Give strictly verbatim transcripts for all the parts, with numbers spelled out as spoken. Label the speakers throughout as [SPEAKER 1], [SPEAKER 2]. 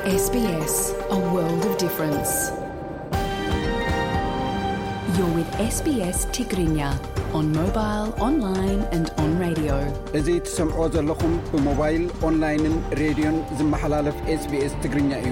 [SPEAKER 1] S B S, a world of difference. You're with S B S Tigrinya on mobile, online and on radio.
[SPEAKER 2] እዚህ ትሰምዑ ዘለኹም ብሞባይል ኦንላይንን ሬድዮን ዝመሓላለፍ S B S ትግርኛ እዩ።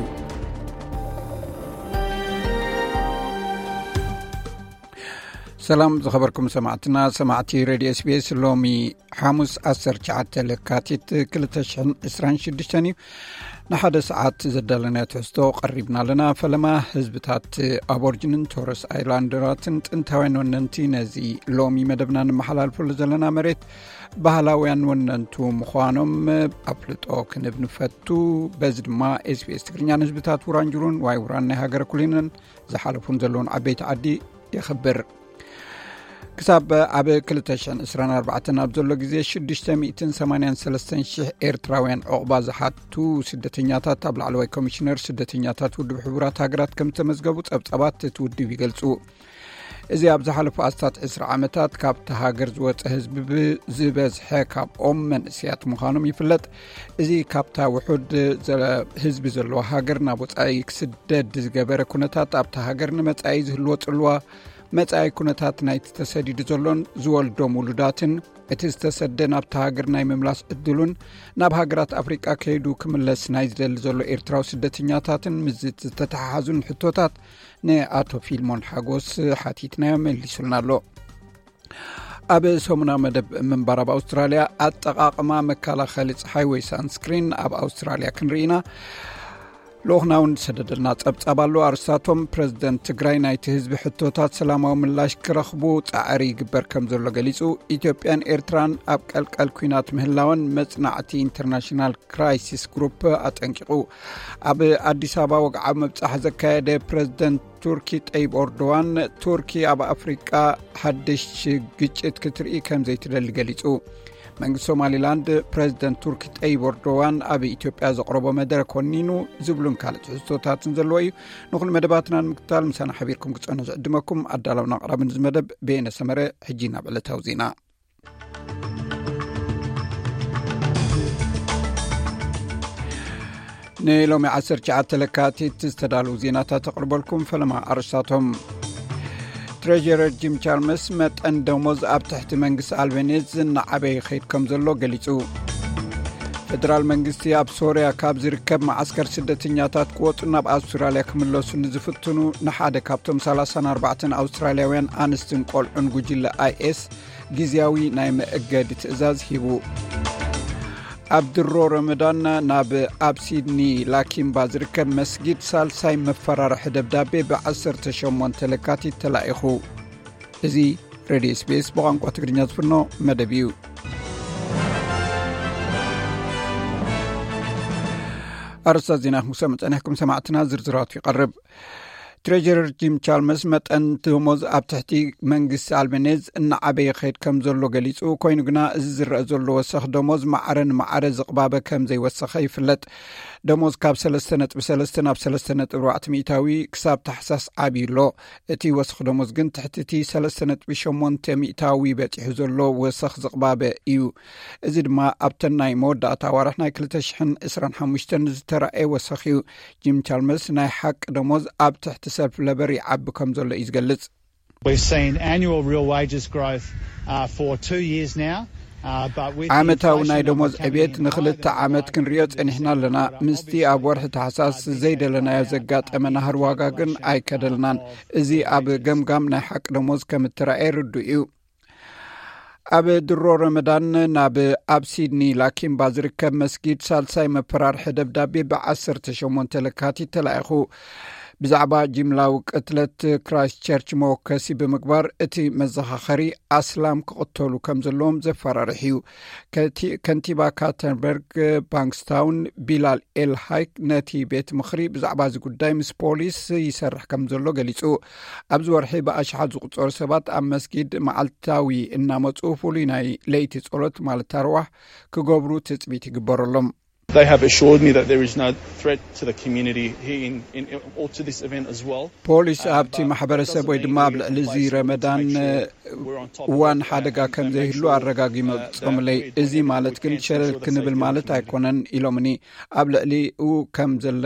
[SPEAKER 2] ሰላም ዝኸበርኩም ሰማዕትና ሰማዕቲ ሬድዮ S B S ሎሚ ሐሙስ ዓሰርተ ትሽዓተ ለካቲት ክልተ ሺህ ዕስራን ሽዱሽተ እዩ። ንሓደ ሰዓት ዘዳለና ትሕዝቶ ቀሪብና ለና ፈለማ ህዝብታት አቦርጅንን ቶረስ አይላንደራትን ጥንታውያን ወነንቲ ነዚ ሎሚ መደብና ንመሓላልፈሉ ዘለና መሬት ባህላውያን ወነንቱ ምዃኖም አፍልጦ ክንብ ንፈቱ በዚ ድማ S B S ትግርኛ ህዝብታት ውራንጅሩን ዋይ ውራን ናይ ሃገር ኩሊንን ዝሓለፉን ዘለውን ዓበይቲ ዓዲ ይኽብር ክሳብ ኣብ ክልተ ሺህ ዕስራን ኣርባዕተ ኣብ ዘሎ ግዜ ሽዱሽተ ሚእቲ ሰማንያን ሰለስተ ሽሕ ኤርትራውያን ዕቑባ ዝሓቱ ስደተኛታት ኣብ ላዕለዋይ ኮሚሽነር ስደተኛታት ውድብ ሕቡራት ሃገራት ከም ተመዝገቡ ጸብጻባት ትውድብ ይገልጹ። እዚ ኣብ ዝሓለፉ ኣስታት ዕስራ ዓመታት ካብቲ ሃገር ዝወፀ ህዝቢ ዝበዝሐ ካብኦም መንእስያት ምዃኖም ይፍለጥ። እዚ ካብታ ውሑድ ህዝቢ ዘለዎ ሃገር ናብ ወፃኢ ክስደድ ዝገበረ ኩነታት ኣብታ ሃገር ንመጻኢ ዝህልዎ ጽልዋ መጻኢ ኩነታት ናይ ተሰዲድ ዘሎን ዝወልዶም ውሉዳትን እቲ ዝተሰደ ናብቲ ሃገር ናይ ምምላስ እድሉን ናብ ሃገራት ኣፍሪቃ ከይዱ ክምለስ ናይ ዝደሊ ዘሎ ኤርትራዊ ስደተኛታትን ምዝት ዝተተሓሓዙን ሕቶታት ንኣቶ ፊልሞን ሓጎስ ሓቲትናዮም መሊሱልና ኣሎ። ኣብ ሰሙና መደብ ምንባር ኣብ ኣውስትራልያ ኣጠቃቅማ መከላኸሊ ፀሓይ ወይ ሳንስክሪን ኣብ ኣውስትራልያ ክንርኢና ሎኽናውን ሰደደልና ጸብጻባሉ ኣርሳቶም ፕሬዝደንት ትግራይ ናይቲ ህዝቢ ሕቶታት ሰላማዊ ምላሽ ክረኽቡ ጻዕሪ ይግበር ከም ዘሎ ገሊጹ። ኢትዮጵያን ኤርትራን ኣብ ቀልቀል ኩናት ምህላውን መጽናዕቲ ኢንተርናሽናል ክራይሲስ ግሩፕ አጠንቂቁ። ኣብ አዲስ አበባ ወግዓዊ መብጻሕ ዘካየደ ፕሬዝደንት ቱርኪ ጠይብ ኤርዶዋን ቱርኪ ኣብ አፍሪቃ ሓድሽ ግጭት ክትርኢ ከም ዘይትደሊ ገሊጹ። መንግስት ሶማሊላንድ ፕሬዝደንት ቱርኪ ጠይብ ኤርዶዋን ኣብ ኢትዮጵያ ዘቅረቦ መደረ ኮኒኑ ዝብሉን ካልእ ሕቶታትን ዘለዎ እዩ። ንኹል መደባትና ንምክታል ምሳና ሓቢርኩም ክጸንሑ ዝዕድመኩም ኣዳለውና ቅራብን ዝመደብ ቤነ ሰመረ ሕጂ ናብ ዕለታዊ ዜና ንሎሚ ዓሰርተ ትሽዓተ ለካቲት ዝተዳለዉ ዜናታት ተቕርበልኩም ፈለማ ኣርሳቶም ትሬጀረር ጂም ቻልመስ መጠን ደሞዝ ኣብ ትሕቲ መንግስቲ ኣልቤኒዝ ንዓበይ ኸይድ ከም ዘሎ ገሊጹ። ፌደራል መንግስቲ ኣብ ሶርያ ካብ ዝርከብ ማዓስከር ስደተኛታት ክወፁ ናብ ኣውስትራልያ ክምለሱ ንዝፍትኑ ንሓደ ካብቶም ሰላሳ ኣርባዕተ ኣውስትራልያውያን ኣንስትን ቆልዑን ጉጅለ አይኤስ ጊዜያዊ ናይ መእገዲ ትእዛዝ ሂቡ። ኣብ ድሮ ረመዳን ናብ ኣብ ሲድኒ ላኪምባ ዝርከብ መስጊድ ሳልሳይ መፈራርሒ ደብዳቤ ብዓሰርተ ሸሞንተ ለካቲት ተላኢኹ። እዚ ሬድዮ S B S ብቋንቋ ትግርኛ ዝፍኖ መደብ እዩ። ኣርስታት ዜና ክምሰም ፀኒሕኩም ሰማዕትና ዝርዝራቱ ይቐርብ። ትሬጀረር ጂም ቻልመስ መጠን ደሞዝ ኣብ ትሕቲ መንግስቲ ኣልቤኒዝ እናዓበየ ኸይድ ከም ዘሎ ገሊጹ። ኮይኑ ግና እዚ ዝረአ ዘሎ ወሰኽ ደሞዝ ማዕረ ንማዕረ ዝቕባበ ከም ዘይወሰኸ ይፍለጥ። ደሞዝ ካብ ሰለስተ ነጥቢ ሰለስተ ናብ ሰለስተ ነጥቢ ኣርባዕተ ሚእታዊ ክሳብ ታሕሳስ ዓብዩ ኣሎ። እቲ ወሰኽ ደሞዝ ግን ትሕቲ እቲ ሰለስተ ነጥቢ ሸሞንተ ሚእታዊ በፂሑ ዘሎ ወሰኽ ዝቕባበ እዩ። እዚ ድማ ኣብተን ናይ መወዳእታ ኣዋርሕ ናይ ክልተ ሺህ ዕስራን ሓሙሽተ ዝተረኣየ ወሰኽ እዩ። ጂም ቻልመስ ናይ ሓቂ ደሞዝ ኣብ ትሕቲ ሰልፍ ለበር ይዓቢ ከም ዘሎ እዩ ዝገልጽ።
[SPEAKER 3] We've seen annual real wages growth uh, for two years now.
[SPEAKER 2] ዓመታዊ ናይ ደሞዝ ዕብየት ንኽልተ ዓመት ክንሪኦ ጸኒሕና ኣለና። ምስቲ ኣብ ወርሒ ታሕሳስ ዘይደለናዮ ዘጋጠመና ሃር ዋጋ ግን ኣይከደልናን። እዚ ኣብ ገምጋም ናይ ሓቂ ደሞዝ ከም እትረአየ ርዱእ እዩ። ኣብ ድሮ ረመዳን ናብ ኣብ ሲድኒ ላኪምባ ዝርከብ መስጊድ ሳልሳይ መፈራርሒ ደብዳቤ ብዓሰርተ ሸሞንተ ለካቲት ተላኢኹ። ብዛዕባ ጅምላዊ ቅትለት ክራይስት ቸርች መወከሲ ብምግባር እቲ መዘኻኸሪ ኣስላም ክቕተሉ ከም ዘለዎም ዘፈራርሕ እዩ። ከንቲባ ካተንበርግ ባንክስታውን ቢላል ኤል ሃይክ ነቲ ቤት ምኽሪ ብዛዕባ እዚ ጉዳይ ምስ ፖሊስ ይሰርሕ ከም ዘሎ ገሊጹ። ኣብዚ ወርሒ ብኣሽሓት ዝቁፀሩ ሰባት ኣብ መስጊድ መዓልታዊ እናመፁ ፍሉይ ናይ ለይቲ ጸሎት ማለት ኣርዋሕ ክገብሩ ትፅቢት ይግበረሎም።
[SPEAKER 4] They have assured me that there is no threat to the community here in, in or to this event as well.
[SPEAKER 2] ፖሊስ ኣብቲ ማሕበረሰብ ወይ ድማ ኣብ ልዕሊ እዚ ረመዳን ዋን ሓደጋ ከም ዘይህሉ ኣረጋጊሞምለይ። እዚ ማለት ግን ሸለል ክንብል ማለት ኣይኮነን ኢሎምኒ ኣብ ልዕሊኡ ከም ዘለና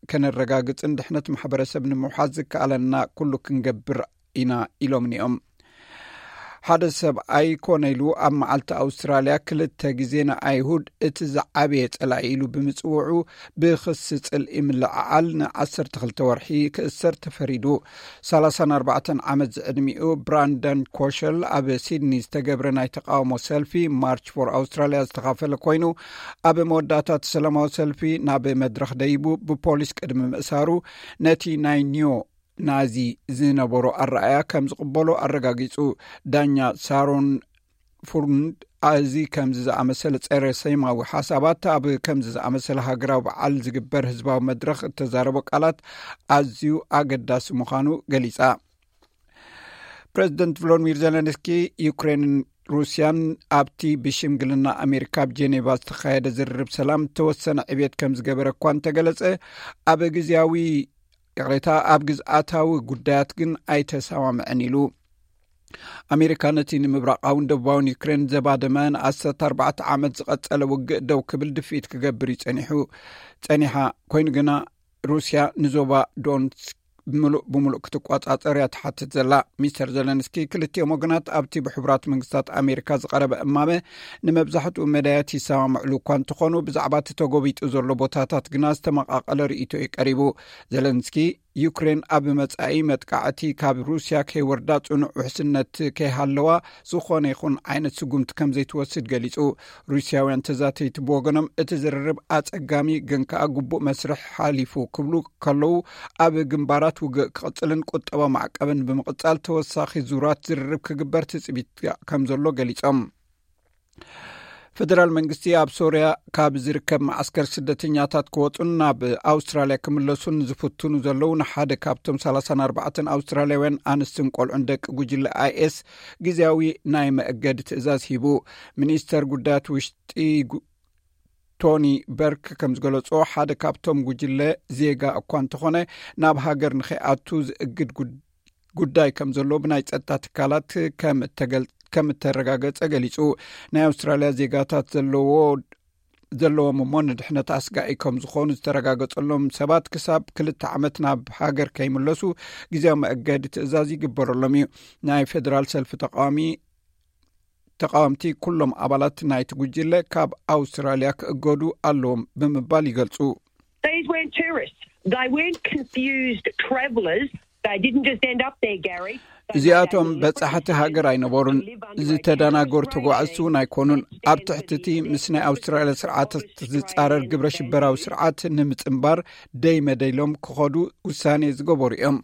[SPEAKER 2] ከነረጋግጽን ድሕነት ማሕበረሰብ ንምውሓዝ ዝከኣለና ኩሉ ክንገብር ኢና ኢሎም ኒኦም ሓደ ሰብኣይ ኮነ ኢሉ ኣብ መዓልቲ ኣውስትራልያ ክልተ ግዜ ንኣይሁድ እቲ ዝዓበየ ጸላኢ ኢሉ ብምጽውዑ ብኽሲ ጽልኢ ምልዓዓል ንዓሰርተ ክልተ ወርሒ ክእሰር ተፈሪዱ ሰላሳ ወኣርባዕተ ዓመት ዝዕድሚኡ ብራንደን ኮሸል ኣብ ሲድኒ ዝተገብረ ናይ ተቃውሞ ሰልፊ ማርች ፎር ኣውስትራልያ ዝተኻፈለ ኮይኑ ኣብ መወዳእታ ሰላማዊ ሰልፊ ናብ መድረኽ ደይቡ ብፖሊስ ቅድሚ ምእሳሩ ነቲ ናይ ኒዮ ናዚ ዝነበሮ ኣረኣያ ከም ዝቕበሎ ኣረጋጊጹ ዳኛ ሳሮን ፉርንድ ኣዚ ከምዚ ዝኣመሰለ ጸረ ሰይማዊ ሓሳባት ኣብ ከምዚ ዝኣመሰለ ሃገራዊ በዓል ዝግበር ህዝባዊ መድረኽ እተዛረቦ ቃላት ኣዝዩ ኣገዳሲ ምዃኑ ገሊጻ ፕሬዚደንት ቮሎዲሚር ዜሌንስኪ ዩክሬንን ሩስያን ኣብቲ ብሽምግልና ኣሜሪካ ብጄኔቫ ዝተኻየደ ዝርርብ ሰላም ተወሰነ ዕብየት ከም ዝገበረ እኳ እንተገለጸ ኣብ ግዜያዊ ቅሬታ ኣብ ግዝኣታዊ ጉዳያት ግን ኣይተሰማምዐን ኢሉ ኣሜሪካ ነቲ ንምብራቃውን ደቡባውን ዩክሬን ዘባደመ ንዓሰርተ ኣርባዕተ ዓመት ዝቐጸለ ውግእ ደው ክብል ድፊት ክገብር ይጸኒሑ ጸኒሓ ኮይኑ ግና ሩስያ ንዞባ ዶንስክ ብምሉእ ብምሉእ ክትቋጻጸር እያ ትሓትት ዘላ ሚስተር ዜሌንስኪ ክልቲኦም ወገናት ኣብቲ ብሕቡራት መንግስታት ኣሜሪካ ዝቐረበ እማመ ንመብዛሕትኡ መዳያት ይሰማምዕሉ እኳ እንትኾኑ ብዛዕባ እቲ ተጎቢጡ ዘሎ ቦታታት ግና ዝተመቓቐለ ርእይቶ እዩ ቀሪቡ ዜሌንስኪ ዩክሬን ኣብ መጻኢ መጥቃዕቲ ካብ ሩስያ ከይወርዳ ጽኑዕ ውሕስነት ከይሃለዋ ዝኾነ ይኹን ዓይነት ስጉምቲ ከም ዘይትወስድ ገሊጹ ሩስያውያን ተዛተይቲ ብወገኖም እቲ ዝርርብ ኣጸጋሚ ግን ከዓ ግቡእ መስርሕ ሓሊፉ ክብሉ ከለዉ ኣብ ግንባራት ውግእ ክቕጽልን ቁጠባ ማዕቀብን ብምቕጻል ተወሳኺ ዙራት ዝርርብ ክግበር ትጽቢት ከም ዘሎ ገሊጾም ፌደራል መንግስቲ ኣብ ሶርያ ካብ ዝርከብ ማዓስከር ስደተኛታት ክወጡን ናብ ኣውስትራልያ ክምለሱን ዝፍትኑ ዘለዉ ንሓደ ካብቶም ሰላሳ ወኣርባዕተ ኣውስትራልያውያን ኣንስትን ቆልዑን ደቂ ጉጅለ ኣይኤስ ግዜያዊ ናይ መእገዲ ትእዛዝ ሂቡ ሚኒስተር ጉዳያት ውሽጢ ቶኒ በርክ ከም ዝገለጾ ሓደ ካብቶም ጉጅለ ዜጋ እኳ እንተኾነ ናብ ሃገር ንኸይኣቱ ዝእግድ ጉዳይ ከም ዘሎ ብናይ ጸጥታ ትካላት ከም ተገል ከም ተረጋገጸ ገሊጹ ናይ ኣውስትራልያ ዜጋታት ዘለዎ ዘለዎም እሞ ንድሕነት ኣስጋኢ ከም ዝኾኑ ዝተረጋገጸሎም ሰባት ክሳብ ክልተ ዓመት ናብ ሃገር ከይምለሱ ግዜያዊ መእገዲ ትእዛዝ ይግበረሎም እዩ ናይ ፌደራል ሰልፊ ተቃዋሚ ተቃዋምቲ ኩሎም ኣባላት ናይቲ ጉጅለ ካብ ኣውስትራልያ ክእገዱ ኣለዎም ብምባል ይገልጹ
[SPEAKER 5] These weren't tourists. They weren't confused travellers. They didn't just end up there, Gary.
[SPEAKER 2] እዚኣቶም በጻሕቲ ሃገር ኣይነበሩን ዝተደናገሩ ተጓዓዝቲ እውን ኣይኮኑን ኣብ ትሕቲ ምስ ናይ ኣውስትራልያ ስርዓታት ዝጻረር ግብረ ሽበራዊ ስርዓት ንምጽምባር ደይ መደይሎም ክኸዱ ውሳኔ ዝገበሩ እዮም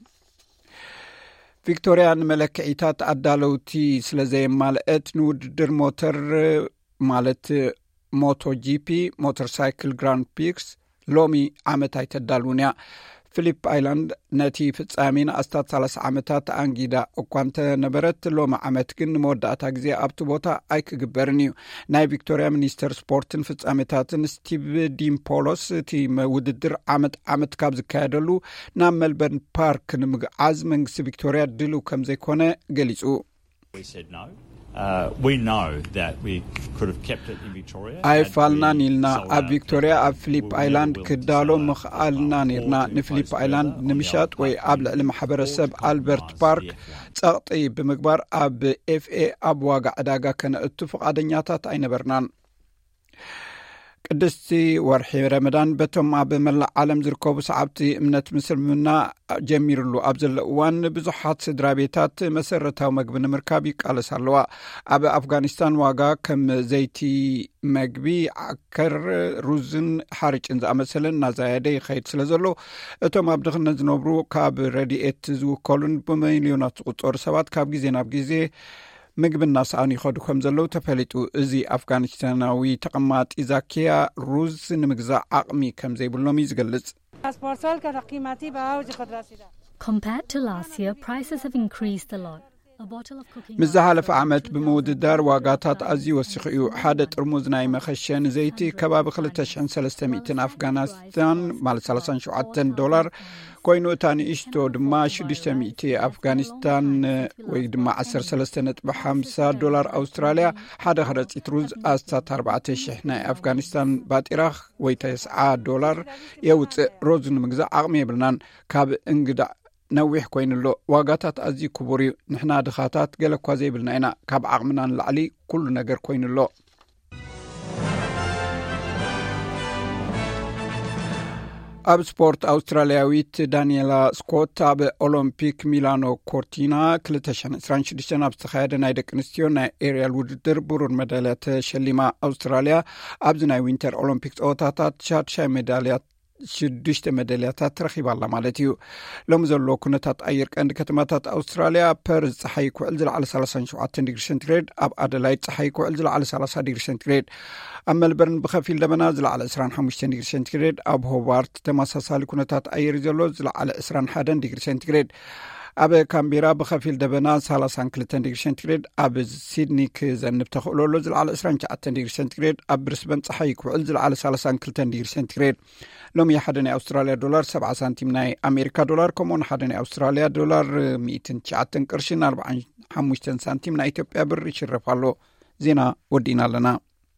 [SPEAKER 2] ቪክቶሪያ ንመለክዒታት ኣዳለውቲ ስለ ዘየማልአት ንውድድር ሞተር ማለት ሞቶ ጂፒ ሞተር ሳይክል ግራንድ ፒክስ ሎሚ ዓመት ኣይተዳልውን እያ ፊሊፕ ኣይላንድ ነቲ ፍጻሜን ኣስታት ሰላሳ ዓመታት ኣንጊዳ እኳ እንተነበረት ሎሚ ዓመት ግን ንመወዳእታ ግዜ ኣብቲ ቦታ ኣይክግበርን እዩ ናይ ቪክቶሪያ ሚኒስተር ስፖርትን ፍጻሜታትን ስቲቭ ዲምፖሎስ እቲ ውድድር ዓመት ዓመት ካብ ዝካየደሉ ናብ ሜልበርን ፓርክ ንምግዓዝ መንግስቲ ቪክቶሪያ ድልው ከም ዘይኮነ ገሊጹ
[SPEAKER 6] Uh, we know that we could have kept it in Victoria.
[SPEAKER 2] ኣይፋልና ኒልና ኣብ ቪክቶሪያ ኣብ ፊሊፕ ኣይላንድ ክዳሎ ምኽኣልና ኒርና ንፊሊፕ ኣይላንድ ንምሻጥ ወይ ኣብ ልዕሊ ማሕበረሰብ ኣልበርት ፓርክ ጸቕጢ ብምግባር ኣብ ኤፍኤ ኣብ ዋጋ ዕዳጋ ከነእቱ ፈቃደኛታት ኣይነበርናን ቅድስቲ ወርሒ ረመዳን በቶም ኣብ መላእ ዓለም ዝርከቡ ሰዓብቲ እምነት ምስልምና ጀሚሩሉ ኣብ ዘሎ እዋን ብዙሓት ስድራ ቤታት መሰረታዊ ምግቢ ንምርካብ ይቃለስ ኣለዋ ኣብ ኣፍጋኒስታን ዋጋ ከም ዘይቲ መግቢ ዓከር ሩዝን ሓርጭን ዝኣመሰለን እናዘያደ ይኸይድ ስለ ዘሎ እቶም ኣብ ድኽነት ዝነብሩ ካብ ረድኤት ዝውከሉን ብሚልዮናት ዝቁጠሩ ሰባት ካብ ግዜ ናብ ግዜ ምግብና ሰኣን ይኸዱ ከም ዘለው ተፈሊጡ እዚ ኣፍጋኒስታናዊ ተቐማጢ ዛኪያ ሩዝ ንምግዛእ ዓቕሚ ከም ዘይብሎም እዩ ዝገልጽ
[SPEAKER 7] Compared to last year, prices have increased a lot.
[SPEAKER 2] مزحلف عمت بموددار واقاتات أزي وسيخيو حادة ترموز ناي مخشن زيتي كباب خلتشن سلستميتن أفغانستان مال سلسان شعاتن دولار كوينو تاني إشتو دما شدشتميتي أفغانستان ويدما عسر سلستنت بحمسة دولار أستراليا حادة خرج إتروز أستات أربعة شحنة أفغانستان بات إراخ ويتسعة دولار يوت روزن مجزع عقمي بلنان كاب انقدع نوح كوين اللو واقاتات أزي كبوري نحنا دخاتات قلق وزي بالنعنا كاب عقمنا العلي كل نقر كوين اللو أب سبورت أسترالياويت دانييلا سكوت أب أولمبيك ميلانو كورتينا كلتشان إسران شدشان أب استخايد نايدك نستيونا إيريال ودر برون ميداليات شليما أستراليا أبزناي وينتر أولمبيكس أوتاتات شاد شاي ميداليات شدشت ميداليات رخيب الله مالتيو لو زلو كنتات أيرك عند كتماتات أستراليا بيرز صحيح كوعلزل على ثلاثة وعشرين ديجري سنتيغراد أب أدلايد صحيح كوعلزل على ثلاثة ديجري سنتيغراد أما البرن بخفيل دمنازل على عشرين وخمسة ديجري سنتيغراد أب هوبارت تماساسال كنتات أير زلوزل على عشرين وواحد ديجري سنتيغراد أب كامبيرا بخفيل دبناز ثلاثة وثلاثين ديجري سنتيغراد أب سيدني كزنب تخلولوزل على عشرين وتسعة ديجري سنتيغراد أب برسبن صحيح كوعلزل على ثلاثة وثلاثين ديجري سنتيغراد لوم يحدني أستراليا دولار سبعة سنتيم ناي أمريكا دولار كمون حدني أستراليا دولار مئتين وتسعة قرشين أربعة وخمسين سنتيم ناي إثيوبيا بر يشرفالو زينا ودينا لنا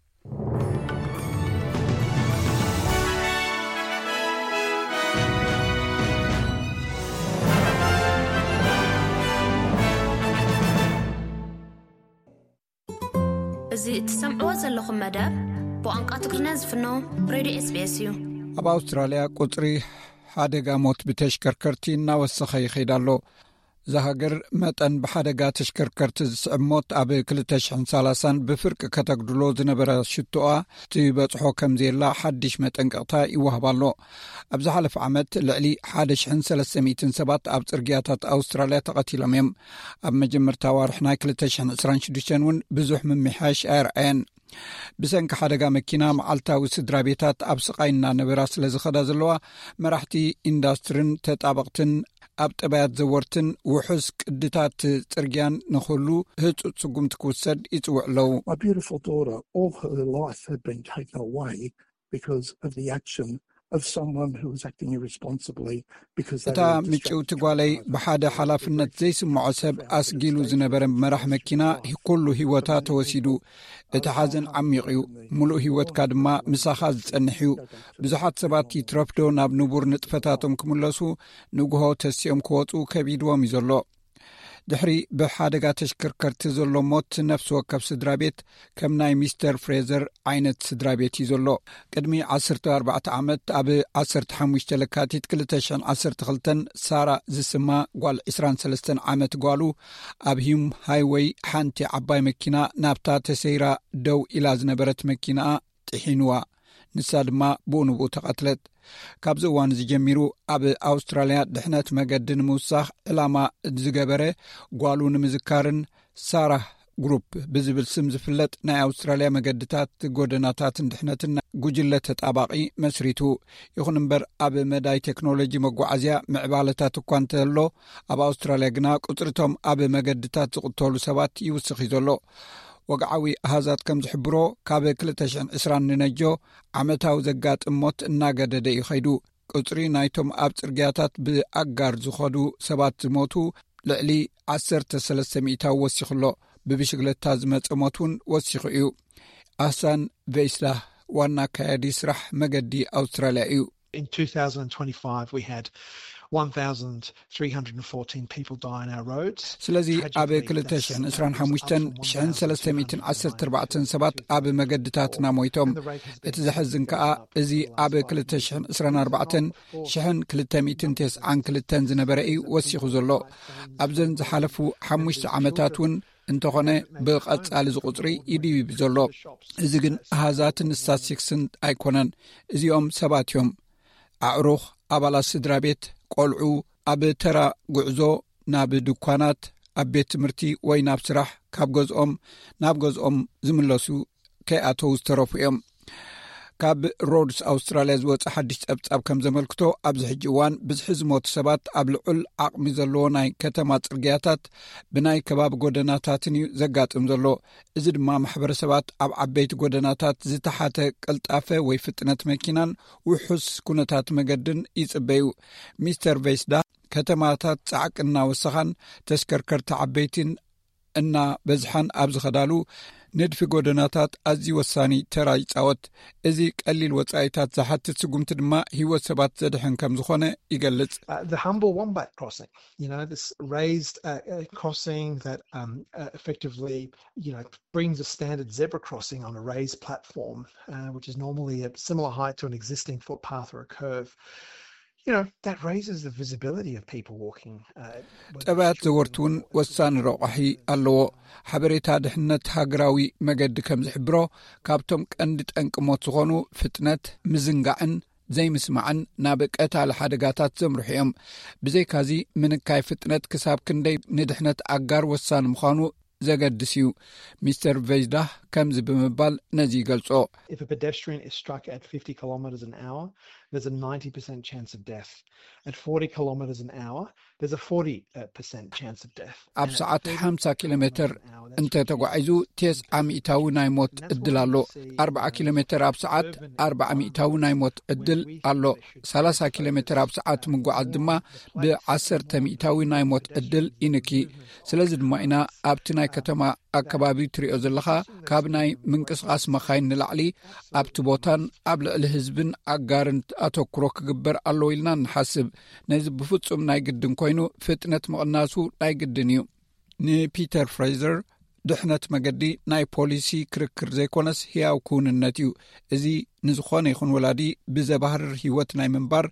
[SPEAKER 7] زي تسمعوا زلكم مدام بوانقا تقرنا زفنو راديو اس بي اس يو
[SPEAKER 2] أب أستراليا قطري حادقة موت بتشكركرتي ناوسخ يخيدالو زهاجر متن بحادقة تشكركرت زعموت أب كلتشحن سالسان بفرق كتقدلو زنبرا شتوء تيبطحو كمزيلا حدش متنقطا يوهبالو أبزحلف عمت لعلي حادشحن سلسميتن سبات أب ترقياتات أستراليا تقتيلهم يم أب مجمر تاوارحنا كلتشحن إسران شدشنون بزوح من محاش آرعين بسنك حدقا مكينا معالتا وسدرابيتات أبسقاينا نبراس لزخدا زلوا مرحتي انداسترين تتابقتن أب تبايات زورتن وحسك دتات ترقيان نخلو هتو تسقم تكوسد يتوع لو.
[SPEAKER 8] My beautiful daughter, all her life had been taken away because of the action of someone who was acting irresponsibly because they
[SPEAKER 2] تا مچو تقوالي بحادة حلافنت زي سمعو سب أسجيلو زنبرن مرح مكينا كله هيوتا توسيدو اتحازن عميقيو ملو هيوت كادما مساخاز تنحيو بزحات سباتي ترفدو ناب نبور نطفتاتهم كملسو نقوهو تسيوم كوتو كبيدو ميزولو دحري بحادقة تشكركرت زلو موت نفس وكب سدرابيت كمناي ميستر فريزر عينت سدرابيت يزلو قدمي عصرت أربعة عامت أب عصرت حموشت لكاتيت كلتشان عصرت خلتن سارة زسما قوال إسران سلستن عامت قوالو أبهم هايوي حانتي عباي مكينا نابتا تسيرا دو إلى زنبرت مكينا تحينوا نساد ما بونبو تقتلت كابز وان زجميرو أب أستراليا دحنات مقدن موساخ إلاما زجبره قالوا نمزكارن سارة جروب بزبل سمز فلت نا أستراليا مقدتات قدناتات دحناتنا قجلة تطابقي مسريتو يخنبر أب مداي تكنولوجي مقوعزيا معبالتات كوانتلو أب أستراليا قنا قطرتهم أب مقدتات قطولو سبات يوسخيزولو وقعوي هازات كم زحبرو كابي كلتشان إسران ننجو عمتاو زقات اموت الناقة دي يخيدو قطري نايتم أب ترقياتات بأقار زخدو سبات زموتو لعلي عسر تسلسميتاو وسيخلو ببشغلة تازمت اموتون وسيخيو أحسان فيسلا وانا كايدي سرح مقدي أستراليا.
[SPEAKER 9] In two thousand twenty-five we had one thousand three hundred fourteen people die on our roads.
[SPEAKER 2] سلازي أبي كلتشن إسران حموشتن شحن سلسميتن عسر تربعتن سبات أبي مقدتاتنا مويتهم اتزحزن كأ إزي أبي كلتشن إسران أربعتن شحن كلتميتن تيس عن كلتن زنبرئي وسيخو زلو أبزن زحالفو حموشت عمتاتون انتخونه بقص على زقطري يدي بزلو إزيغن هازات الستاتستكسن أيكونن إزيوم سباتيوم أعروخ أبالا سدرابيت قلعو أب ترى قعزو ناب دكانات أبيت مرتي وي ناب سرح كاب جزء أم ناب جزء أم زملسو كأتو استرفيهم ካብ ሮድስ ኣውስትራልያ ዝወጽ ሓድሽ ጸብጻብ ከም ዘመልክቶ ኣብዚ ሕጂ እዋን ብዝሒ ዝሞቱ ሰባት ኣብ ልዑል ዓቕሚ ዘለዎ ናይ ከተማ ጽርግያታት ብናይ ከባቢ ጎደናታትን እዩ ዘጋጥም ዘሎ። እዚ ድማ ማሕበረሰባት ኣብ ዓበይቲ ጎደናታት ዝተሓተ ቅልጣፈ ወይ ፍጥነት መኪናን ውሑስ ኩነታት መገድን ይጽበዩ። ሚስተር ቬስዳ ከተማታት ጻዕቅና ወሰኻን ተሽከርከርቲ ዓበይትን እና በዝሓን ኣብ ዝኸዳሉ ንድፊ ጎደናታት ኣዝዩ ወሳኒ ተራ ይጻወት። እዚ ቀሊል ወጻኢታት ዝሓትት ስጉምቲ ድማ ህይወት ሰባት ዘድሕን ከም ዝኾነ ይገልጽ።
[SPEAKER 9] Uh, the humble wombat crossing, you know, this raised uh, uh, crossing that um, uh, effectively, you know, brings a standard zebra crossing on a raised platform, uh, which is normally a similar height to an existing footpath or a curve. You know, that raises the visibility of people walking.
[SPEAKER 2] ጠባት ዘወርቱን ወሳኒ ረቑሒ ኣለዎ። ሓበሬታ ድሕነት ሃገራዊ መገዲ ከም ዝሕብሮ ካብቶም ቀንዲ ጠንቅሞት ዝኾኑ ፍጥነት ምዝንጋዕን ዘይምስማዕን ናብ ቀታሊ ሓደጋታት ዘምርሑ እዮም። ብዘይካዚ ምንካይ ፍጥነት ክሳብ ክንደይ ንድሕነት ኣጋር ወሳኒ ምዃኑ ዘገድስ እዩ። ሚስተር ቬጅዳ ከምዚ ብምባል ነዚ ይገልጾ።
[SPEAKER 9] If a pedestrian is struck at fifty kilometers an hour, there's a ninety percent chance of death. At forty kilometers an hour, there's a forty percent chance of death.
[SPEAKER 2] ኣብ ሰዓት ሓምሳ ኪሎ ሜትር እንተ ተጓዒዙ ተስዓ ሚእታዊ ናይ ሞት ዕድል ኣሎ። ኣርባዓ ኪሎ ሜትር ኣብ ሰዓት ኣርባዓ ሚእታዊ ናይ ሞት ዕድል ኣሎ። ሰላሳ ኪሎ ሜትር ኣብ ሰዓት ምጓዓዝ ድማ ብዓሰርተ ሚእታዊ ናይ ሞት ዕድል ይንኪ። ስለዚ ድማ ኢና ኣብቲ ናይ ከተማ ኣከባቢ ትሪኦ ዘለኻ ካብ ናይ ምንቅስቓስ መኻይን ንላዕሊ ኣብቲ ቦታን ኣብ ልዕሊ ህዝብን ኣጋርን ኣተኩሮ ክግበር ኣለዎ ኢልና ንሓስብ። ነዚ ብፍጹም ናይ ግድን ኮይኑ ፍጥነት ምቕናሱ ናይ ግድን እዩ። ንፒተር ፍሬዘር ድሕነት መገዲ ናይ ፖሊሲ ክርክር ዘይኮነስ ሕያው ኩንነት እዩ። እዚ ንዝኾነ ይኹን ወላዲ ብዘባህርር ህይወት ናይ ምንባር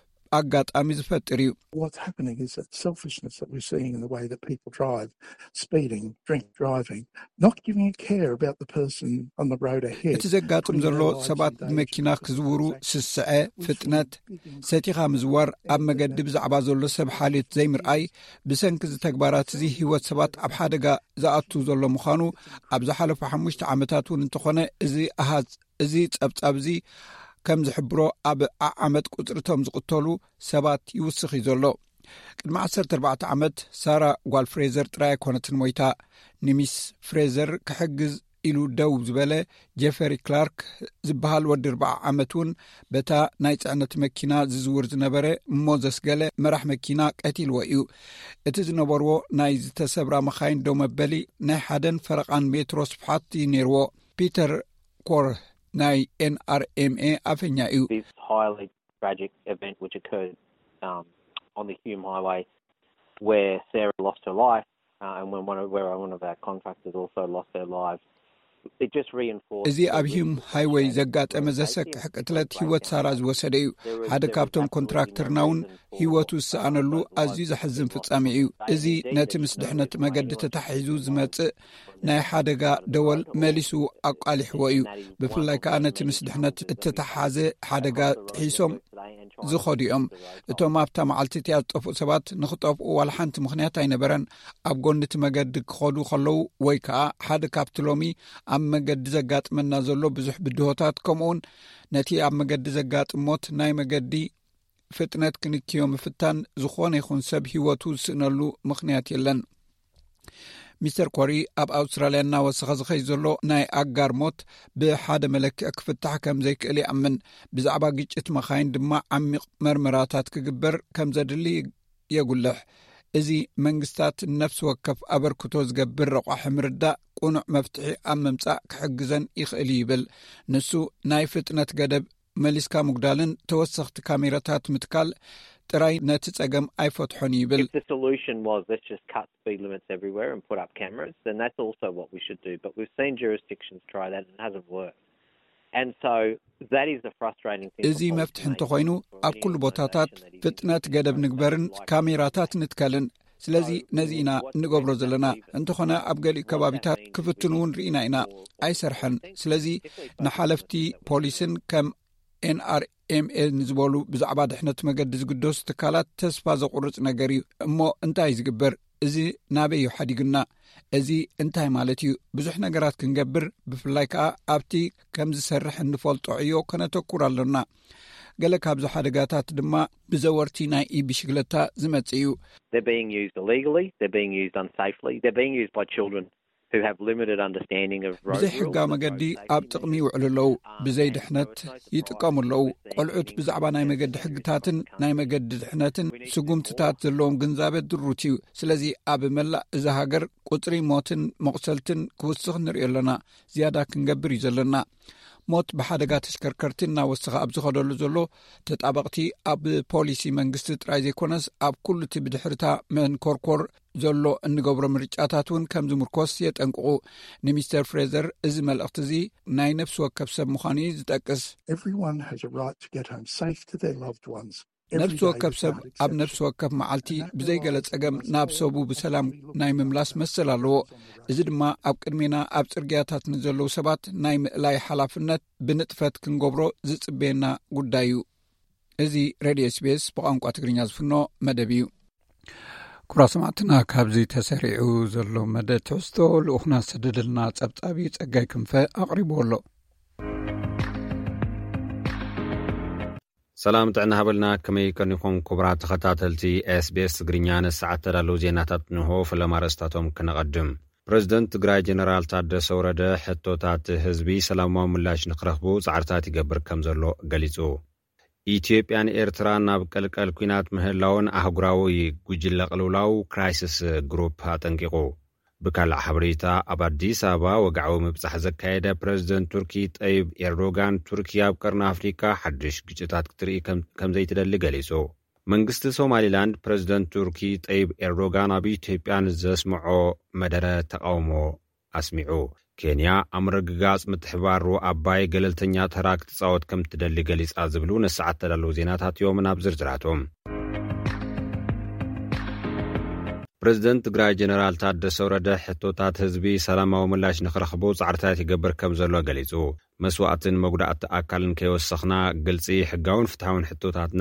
[SPEAKER 2] አጋጣሚ ዝፈጥር እዩ።
[SPEAKER 8] What's happening is that selfishness that we're seeing in the way that people drive, speeding, drink driving, not giving a care about the person on the road ahead.
[SPEAKER 2] እቲ ዘጋጥም ዘሎ ሰባት መኪና ክዝውሩ ስስዐ ፍጥነት ሰቲኻ ምዝዋር ኣብ መገዲ ብዛዕባ ዘሎ ሰብ ሓሊት ዘይምርኣይ ብሰንኪ ዝተግባራት እዚ ህይወት ሰባት ኣብ ሓደጋ ዝኣቱ ዘሎ ምዃኑ ኣብ ዝሓለፉ ሓሙሽተ ዓመታት እውን እንተኾነ እዚ ኣሃዝ እዚ ጸብጻብ እዚ ከም ዝሕብሮ ኣብ ዓመት ቁጥርቶም ዝቕተሉ ሰባት ይውስኽ ዘሎ። ቅድሚ ዓሰርተ ኣርባዕተ ዓመት ሳራ ጓል ፍሬዘር ጥራይ ኮነትን ሞይታ ንሚስ ፍሬዘር ክሕግዝ ኢሉ ደው ዝበለ ጄፈሪ ክላርክ ዝበሃል ወዲ ኣርባዓ ዓመት እውን በታ ናይ ጽዕነት መኪና ዝዝውር ዝነበረ ሞዘስ ገለ መራሕ መኪና ቀቲልዎ እዩ። እቲ ዝነበርዎ ናይ ዝተሰብራ መኻይን ደው መበሊ ናይ ሓደን ፈረቓን ሜትሮ ስፍሓት ነይርዎ። ፒተር ኮር ናይ ኤን አር ኤም ኤ አፈኛ እዩ።
[SPEAKER 10] This highly tragic event which occurred um, on the Hume Highway where Sarah lost her life uh, and when one of, where one of our contractors also lost their lives. It just reinforced
[SPEAKER 2] እዚ ኣብ ሂም ሃይዌይ ዘጋጠመ ዘሰክሕ ቅትለት ህይወት ሳራ ዝወሰደ እዩ። ሓደ ካብቶም ኮንትራክተርና እውን ህይወቱ ዝሰኣነሉ ኣዝዩ ዘሕዝን ፍጻሜ እዩ። እዚ ነቲ ምስ ድሕነት መገዲ ተታሒዙ ዝመጽእ ናይ ሓደጋ ደወል መሊሱ ኣቃሊሕዎ እዩ። ብፍላይ ከዓ ነቲ ምስ ድሕነት እተተሓዘ ሓደጋ ጥሒሶም ዝኸዲኦም እቶም ኣብታ መዓልቲ እቲኣ ዝጠፍኡ ሰባት ንኽጠፍኡ ዋላ ሓንቲ ምኽንያት ኣይነበረን። ኣብ ጎንቲ መገዲ ክኸዱ ከለዉ ወይ ከዓ ሓደ ካብቲ ሎሚ ኣብ መገዲ ዘጋጥመና ዘሎ ብዙሕ ብድሆታት ከምኡውን ነቲ ኣብ መገዲ ዘጋጥሞት ናይ መገዲ ፍጥነት ክንክዮ ምፍታን ዝኾነ ይኹን ሰብ ህይወቱ ዝስእነሉ ምኽንያት የለን። ሚስተር ኮሪ ኣብ ኣውስትራልያ እናወሰኸ ዝኸይ ዘሎ ናይ ኣጋር ሞት ብሓደ መለክዕ ክፍታሕ ከም ዘይክእል ይኣምን። ብዛዕባ ግጭት መኻይን ድማ ዓሚቕ መርመራታት ክግበር ከም ዘድሊ የጉልሕ። እዚ መንግስታት ነፍሲ ወከፍ ኣበርክቶ ዝገብር ረቋሒ ምርዳእ ቁኑዕ መፍትሒ ኣብ ምምጻእ ክሕግዘን ይኽእል ይብል። ንሱ ናይ ፍጥነት ገደብ መሊስካ ምጉዳልን ተወሰኽቲ ካሜራታት ምትካል ጥራይ ነቲ ጸገም ኣይፈትሖን ይብል።
[SPEAKER 10] If the solution was let's just cut speed limits everywhere and put up cameras, then that's also what we should do. But we've seen jurisdictions try that and it hasn't worked. And so that is the frustrating thing.
[SPEAKER 2] እዚ መፍትሒ እንተኾይኑ ኣብ ኩሉ ቦታታት ፍጥነት ገደብ ንግበርን ካሜራታት ንትከልን። ስለዚ ነዚ ኢና እንገብሮ ዘለና። እንተኾነ ኣብ ገሊእ ከባቢታት ክፍትኑውን ርኢና ኢና ኣይሰርሐን። ስለዚ ንሓለፍቲ ፖሊስን ከም ኤን አር ኤም ኤ ንዝበሉ ብዛዕባ ድሕነት መገዲ ዝግደሱ ትካላት ተስፋ ዘቁርጽ ነገር እዩ። እሞ እንታይ ዝግበር? እዚ ናበይ ሓዲግና እዚ እንታይ ማለት እዩ ብዙሕ ነገራት ክንገብር ብፍላይ ከዓ ኣብቲ ከም ዝሰርሕ እንፈልጦ ዕዮ ከነተኩር ኣለና ገለ ካብዚ ሓደጋታት ድማ ብዘወርቲ ናይ ኢብሽግለታ ዝመጽእ እዩ
[SPEAKER 10] They're being used illegally, they're being used unsafely, they're being used by children who have limited understanding of road rules.
[SPEAKER 2] ብዘይ ሕጋ መገዲ ኣብ ጥቕሚ ይውዕሉ ኣለዉ ብዘይ ድሕነት ይጥቀሙ ኣለዉ ቆልዑት ብዛዕባ ናይ መገዲ ሕግታትን ናይ መገዲ ድሕነትን ስጉምትታት ዘለዎም ግንዛቤት ድሩት እዩ ስለዚ ኣብ መላእ እዚ ሃገር ቁጥሪ ሞትን መቁሰልትን ክውስኽ ንሪኦ ኣለና ዝያዳ ክንገብር እዩ ዘለና ሞት ብሓደጋ ተሽከርከርቲ እናወስኻ ኣብ ዝኸደሉ ዘሎ ተጣበቕቲ ኣብ ፖሊሲ መንግስቲ ጥራይ ዘይኮነስ ኣብ ኩሉ እቲ ብድሕርታ መንኮርኮር ዘሎ እንገብሮ ምርጫታት እውን ከም ዝምርኮስ የጠንቅቑ ንሚስተር ፍሬዘር እዚ መልእኽቲ እዚ ናይ ነፍሲ ወከፍ ሰብ ምዃኑ ዝጠቅስ
[SPEAKER 8] Everyone has a right to get home safe to their loved ones.
[SPEAKER 2] ነፍሲ ወከፍ ሰብ ኣብ ነፍሲ ወከፍ መዓልቲ ብዘይገለ ጸገም ናብ ሰቡ ብሰላም ናይ ምምላስ መሰል ኣለዎ እዚ ድማ ኣብ ቅድሜና ኣብ ጽርግያታት ንዘለዉ ሰባት ናይ ምእላይ ሓላፍነት ብንጥፈት ክንገብሮ ዝጽበየና ጉዳይ እዩ እዚ ሬድዮ ኤስ ቢ ኤስ ብቋንቋ ትግርኛ ዝፍኖ መደብ እዩ ኩራ ሰማዕትና ካብዚ ተሰሪዑ ዘሎ መደብ ትሕዝቶ ልኡኽና ሰደደልና ጸብጻቢ ጸጋይ ክንፈ ኣቕሪብዎ ኣሎ
[SPEAKER 11] ሰላም ጥዕና ሃበልና ከመይ ከኒኹም ክቡራት ተኸታተልቲ ኤስ ቢ ኤስ ትግርኛ ንሰዓት ተዳለዉ ዜናታት ንሆ ፈለማ ርእስታቶም ክነቐድም ፕሬዚደንት ትግራይ ጀነራል ታደሰ ወረደ ሕቶታት ህዝቢ ሰላማዊ ምላሽ ንኽረኽቡ ጻዕርታት ይገብር ከም ዘሎ ገሊጹ ኢትዮጵያን ኤርትራን ናብ ቀልቀል ኩናት ምህላውን ኣህጉራዊ ጉጅለ ቅልውላው ክራይሲስ ግሩፕ ኣጠንቂቑ ብካልእ ሓበሬታ ኣብ ኣዲስ ኣበባ ወግዓዊ ምብጻሕ ዘካየደ ፕሬዚደንት ቱርኪ ጠይብ ኤርዶጋን ቱርኪ ኣብ ቀርኒ ኣፍሪካ ሓድሽ ግጭታት ክትርኢ ከም ዘይትደሊ ገሊጹ መንግስቲ ሶማሊላንድ ፕሬዚደንት ቱርኪ ጠይብ ኤርዶጋን ኣብ ኢትዮጵያን ዘስምዖ መደረ ተቃውሞ ኣስሚዑ ኬንያ ኣምርግጋጽ ምትሕባሩ ኣባይ ገለልተኛ ተራ ክትጻወት ከም ትደሊ ገሊጻ ዝብሉ ንሰዓት ተዳለዉ ዜናታት እዮም ናብ ዝርዝራቶም ፕሬዚደንት ትግራይ ጀነራል ታደሰ ወረደ ሕቶታት ህዝቢ ሰላማዊ ምላሽ ንኽረኽቡ ጻዕርታት ይገብር ከም ዘሎ ገሊጹ መስዋዕትን መጉዳእቲ ኣካልን ከይወሰኽና ግልጺ ሕጋውን ፍትሓውን ሕቶታትና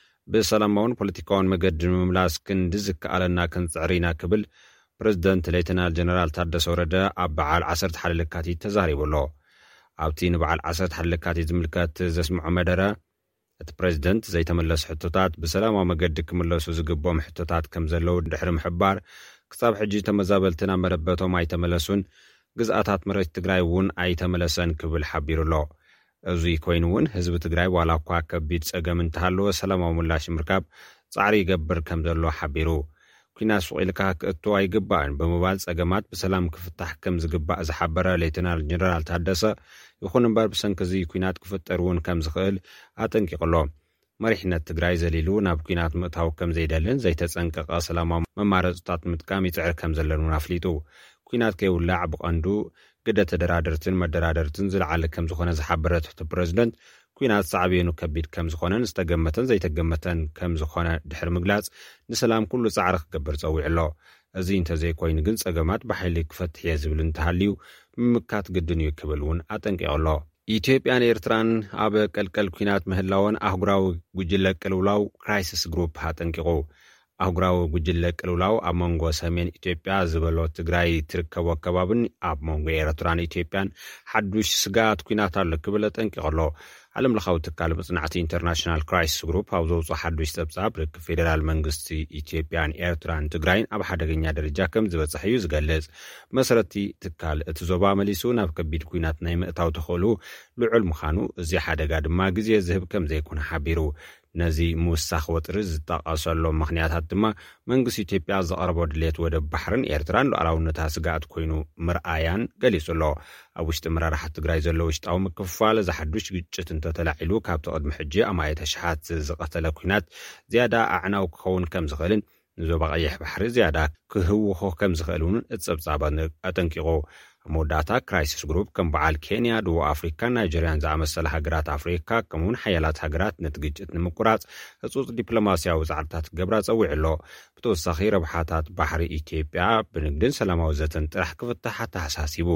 [SPEAKER 11] ብሰላማውን ፖለቲካውን መገዲ ንምምላስ ክንድዝከኣለና ክንጽዕሪና ክብል ፕሬዚደንት ሌተናል ጀነራል ታደሰ ወረደ ኣብ በዓል ዓሰርተ ሓደ ለካቲት ተዛሪቡሎ ኣብቲ ንበዓል ዓሰርተ ሓደ ለካቲት ዝምልከት ዘስምዖ መደረ እቲ ፕሬዚደንት ዘይተመለሱ ሕቶታት ብሰላማዊ መገዲ ክምለሱ ዝግቦም ሕቶታት ከም ዘለዉ ድሕሪ ምሕባር ክሳብ ሕጂ ተመዛበልትና መረበቶም ኣይተመለሱን ግዝኣታት መሬት ትግራይ እውን ኣይተመለሰን ክብል ሓቢሩሎ እዚ ኮይኑ እውን ህዝቢ ትግራይ ዋላ እኳ ከቢድ ጸገም እንተሃለወ ሰላማዊ ምላሽ ምርካብ ጻዕሪ ይገብር ከም ዘሎ ሓቢሩ ኩናት ስቑኢልካ ክእቱ ኣይግባእን ብምባል ጸገማት ብሰላም ክፍታሕ ከም ዝግባእ ዝሓበረ ሌተናል ጀነራል ታደሰ ይኹን እምበር ብሰንኪ እዚ ኩናት ክፍጠር እውን ከም ዝኽእል ኣጠንቂቑሎ መሪሕነት ትግራይ ዘሊሉ ናብ ኩናት ምእታው ከም ዘይደልን ዘይተጸንቀቐ ሰላማዊ መማረፅታት ምጥቃም ይጽዕር ከም ዘለን እውን ኣፍሊጡ ኩናት ከይውላዕ ብቐንዱ ግደ ተደራደርትን መደራደርትን ዝለዓለ ከም ዝኾነ ዝሓበረት እቲ ፕሬዚደንት ኩናት ሳዕቤኑ ከቢድ ከም ዝኾነን ዝተገመተን ዘይተገመተን ከም ዝኾነ ድሕሪ ምግላጽ ንሰላም ኩሉ ጻዕሪ ክገብር ጸዊዕሎ እዚ እንተዘይኮይኑ ግን ጸገማት ብሓይሊ ክፈትሕ እየ ዝብል እንተሃልዩ ምምካት ግድን እዩ ክብል እውን ኣጠንቂቑሎ ኢትዮጵያን ኤርትራን ኣብ ቀልቀል ኩናት ምህላውን ኣህጉራዊ ጉጅለ ቅልውላው ክራይሲስ ግሩፕ ኣጠንቂቑ ኣህጉራዊ ጉጅለ ቅልውላው ኣብ መንጎ ሰሜን ኢትዮጵያ ዝበሎ ትግራይ ትርከቦ ከባብን ኣብ መንጎ ኤርትራን ኢትዮጵያን ሓዱሽ ስጋት ኩናት ኣሎ ክብል ኣጠንቂቑሎ ዓለም ለኻዊ ትካል መጽናዕቲ ኢንተርናሽናል ክራይሲስ ግሩፕ ኣብ ዘውፅኦ ሓዱሽ ጸብጻብ ርክብ ፌደራል መንግስቲ ኢትዮጵያን ኤርትራን ትግራይን ኣብ ሓደገኛ ደረጃ ከም ዝበጽሕ እዩ ዝገልጽ መሰረቲ ትካል እቲ ዞባ መሊሱ ናብ ከቢድ ኩናት ናይ ምእታው ተኽእሉ ልዑል ምዃኑ እዚ ሓደጋ ድማ ግዜ ዝህብ ከም ዘይኮነ ሓቢሩ ነዚ ምውሳኽ ወጥሪ ዝጠቐሰሎም ምኽንያታት ድማ መንግስቲ ኢትዮጵያ ዘቕረቦ ድሌት ወደብ ባሕርን ኤርትራን ሉዓላውነታ ስጋኣት ኮይኑ ምርኣያን ገሊጹሎ ኣብ ውሽጢ መራርሓ ትግራይ ዘሎ ውሽጣዊ ምክፍፋል ዝሓዱሽ ግጭት እንተተላዒሉ ካብቲ ቅድሚ ሕጂ ኣማየተ ሽሓት ዝቐተለ ኩናት ዝያዳ ኣዕናው ክኸውን ከም ዝኽእልን ንዞባ ቀይሕ ባሕሪ ዝያዳ ክህውኾ ከም ዝኽእል እውን እቲ ጸብጻብ ኣጠንቂቑ መወዳእታ ክራይሲስ ግሩፕ ከም በዓል ኬንያ ደቡብ አፍሪካ ናይጀሪያን ዝኣመሰለ ሃገራት አፍሪካ ከምውን ሓያላት ሃገራት ነቲ ግጭት ንምቁራጽ ህጹጽ ዲፕሎማስያዊ ጻዕርታት ገብራ ጸዊዕ ኣሎ ብተወሳኺ ረብሓታት ባሕሪ ኢትዮጵያ ብንግድን ሰላማዊ ዘተን ጥራሕ ክፍታሕ ተሓሳሲቡ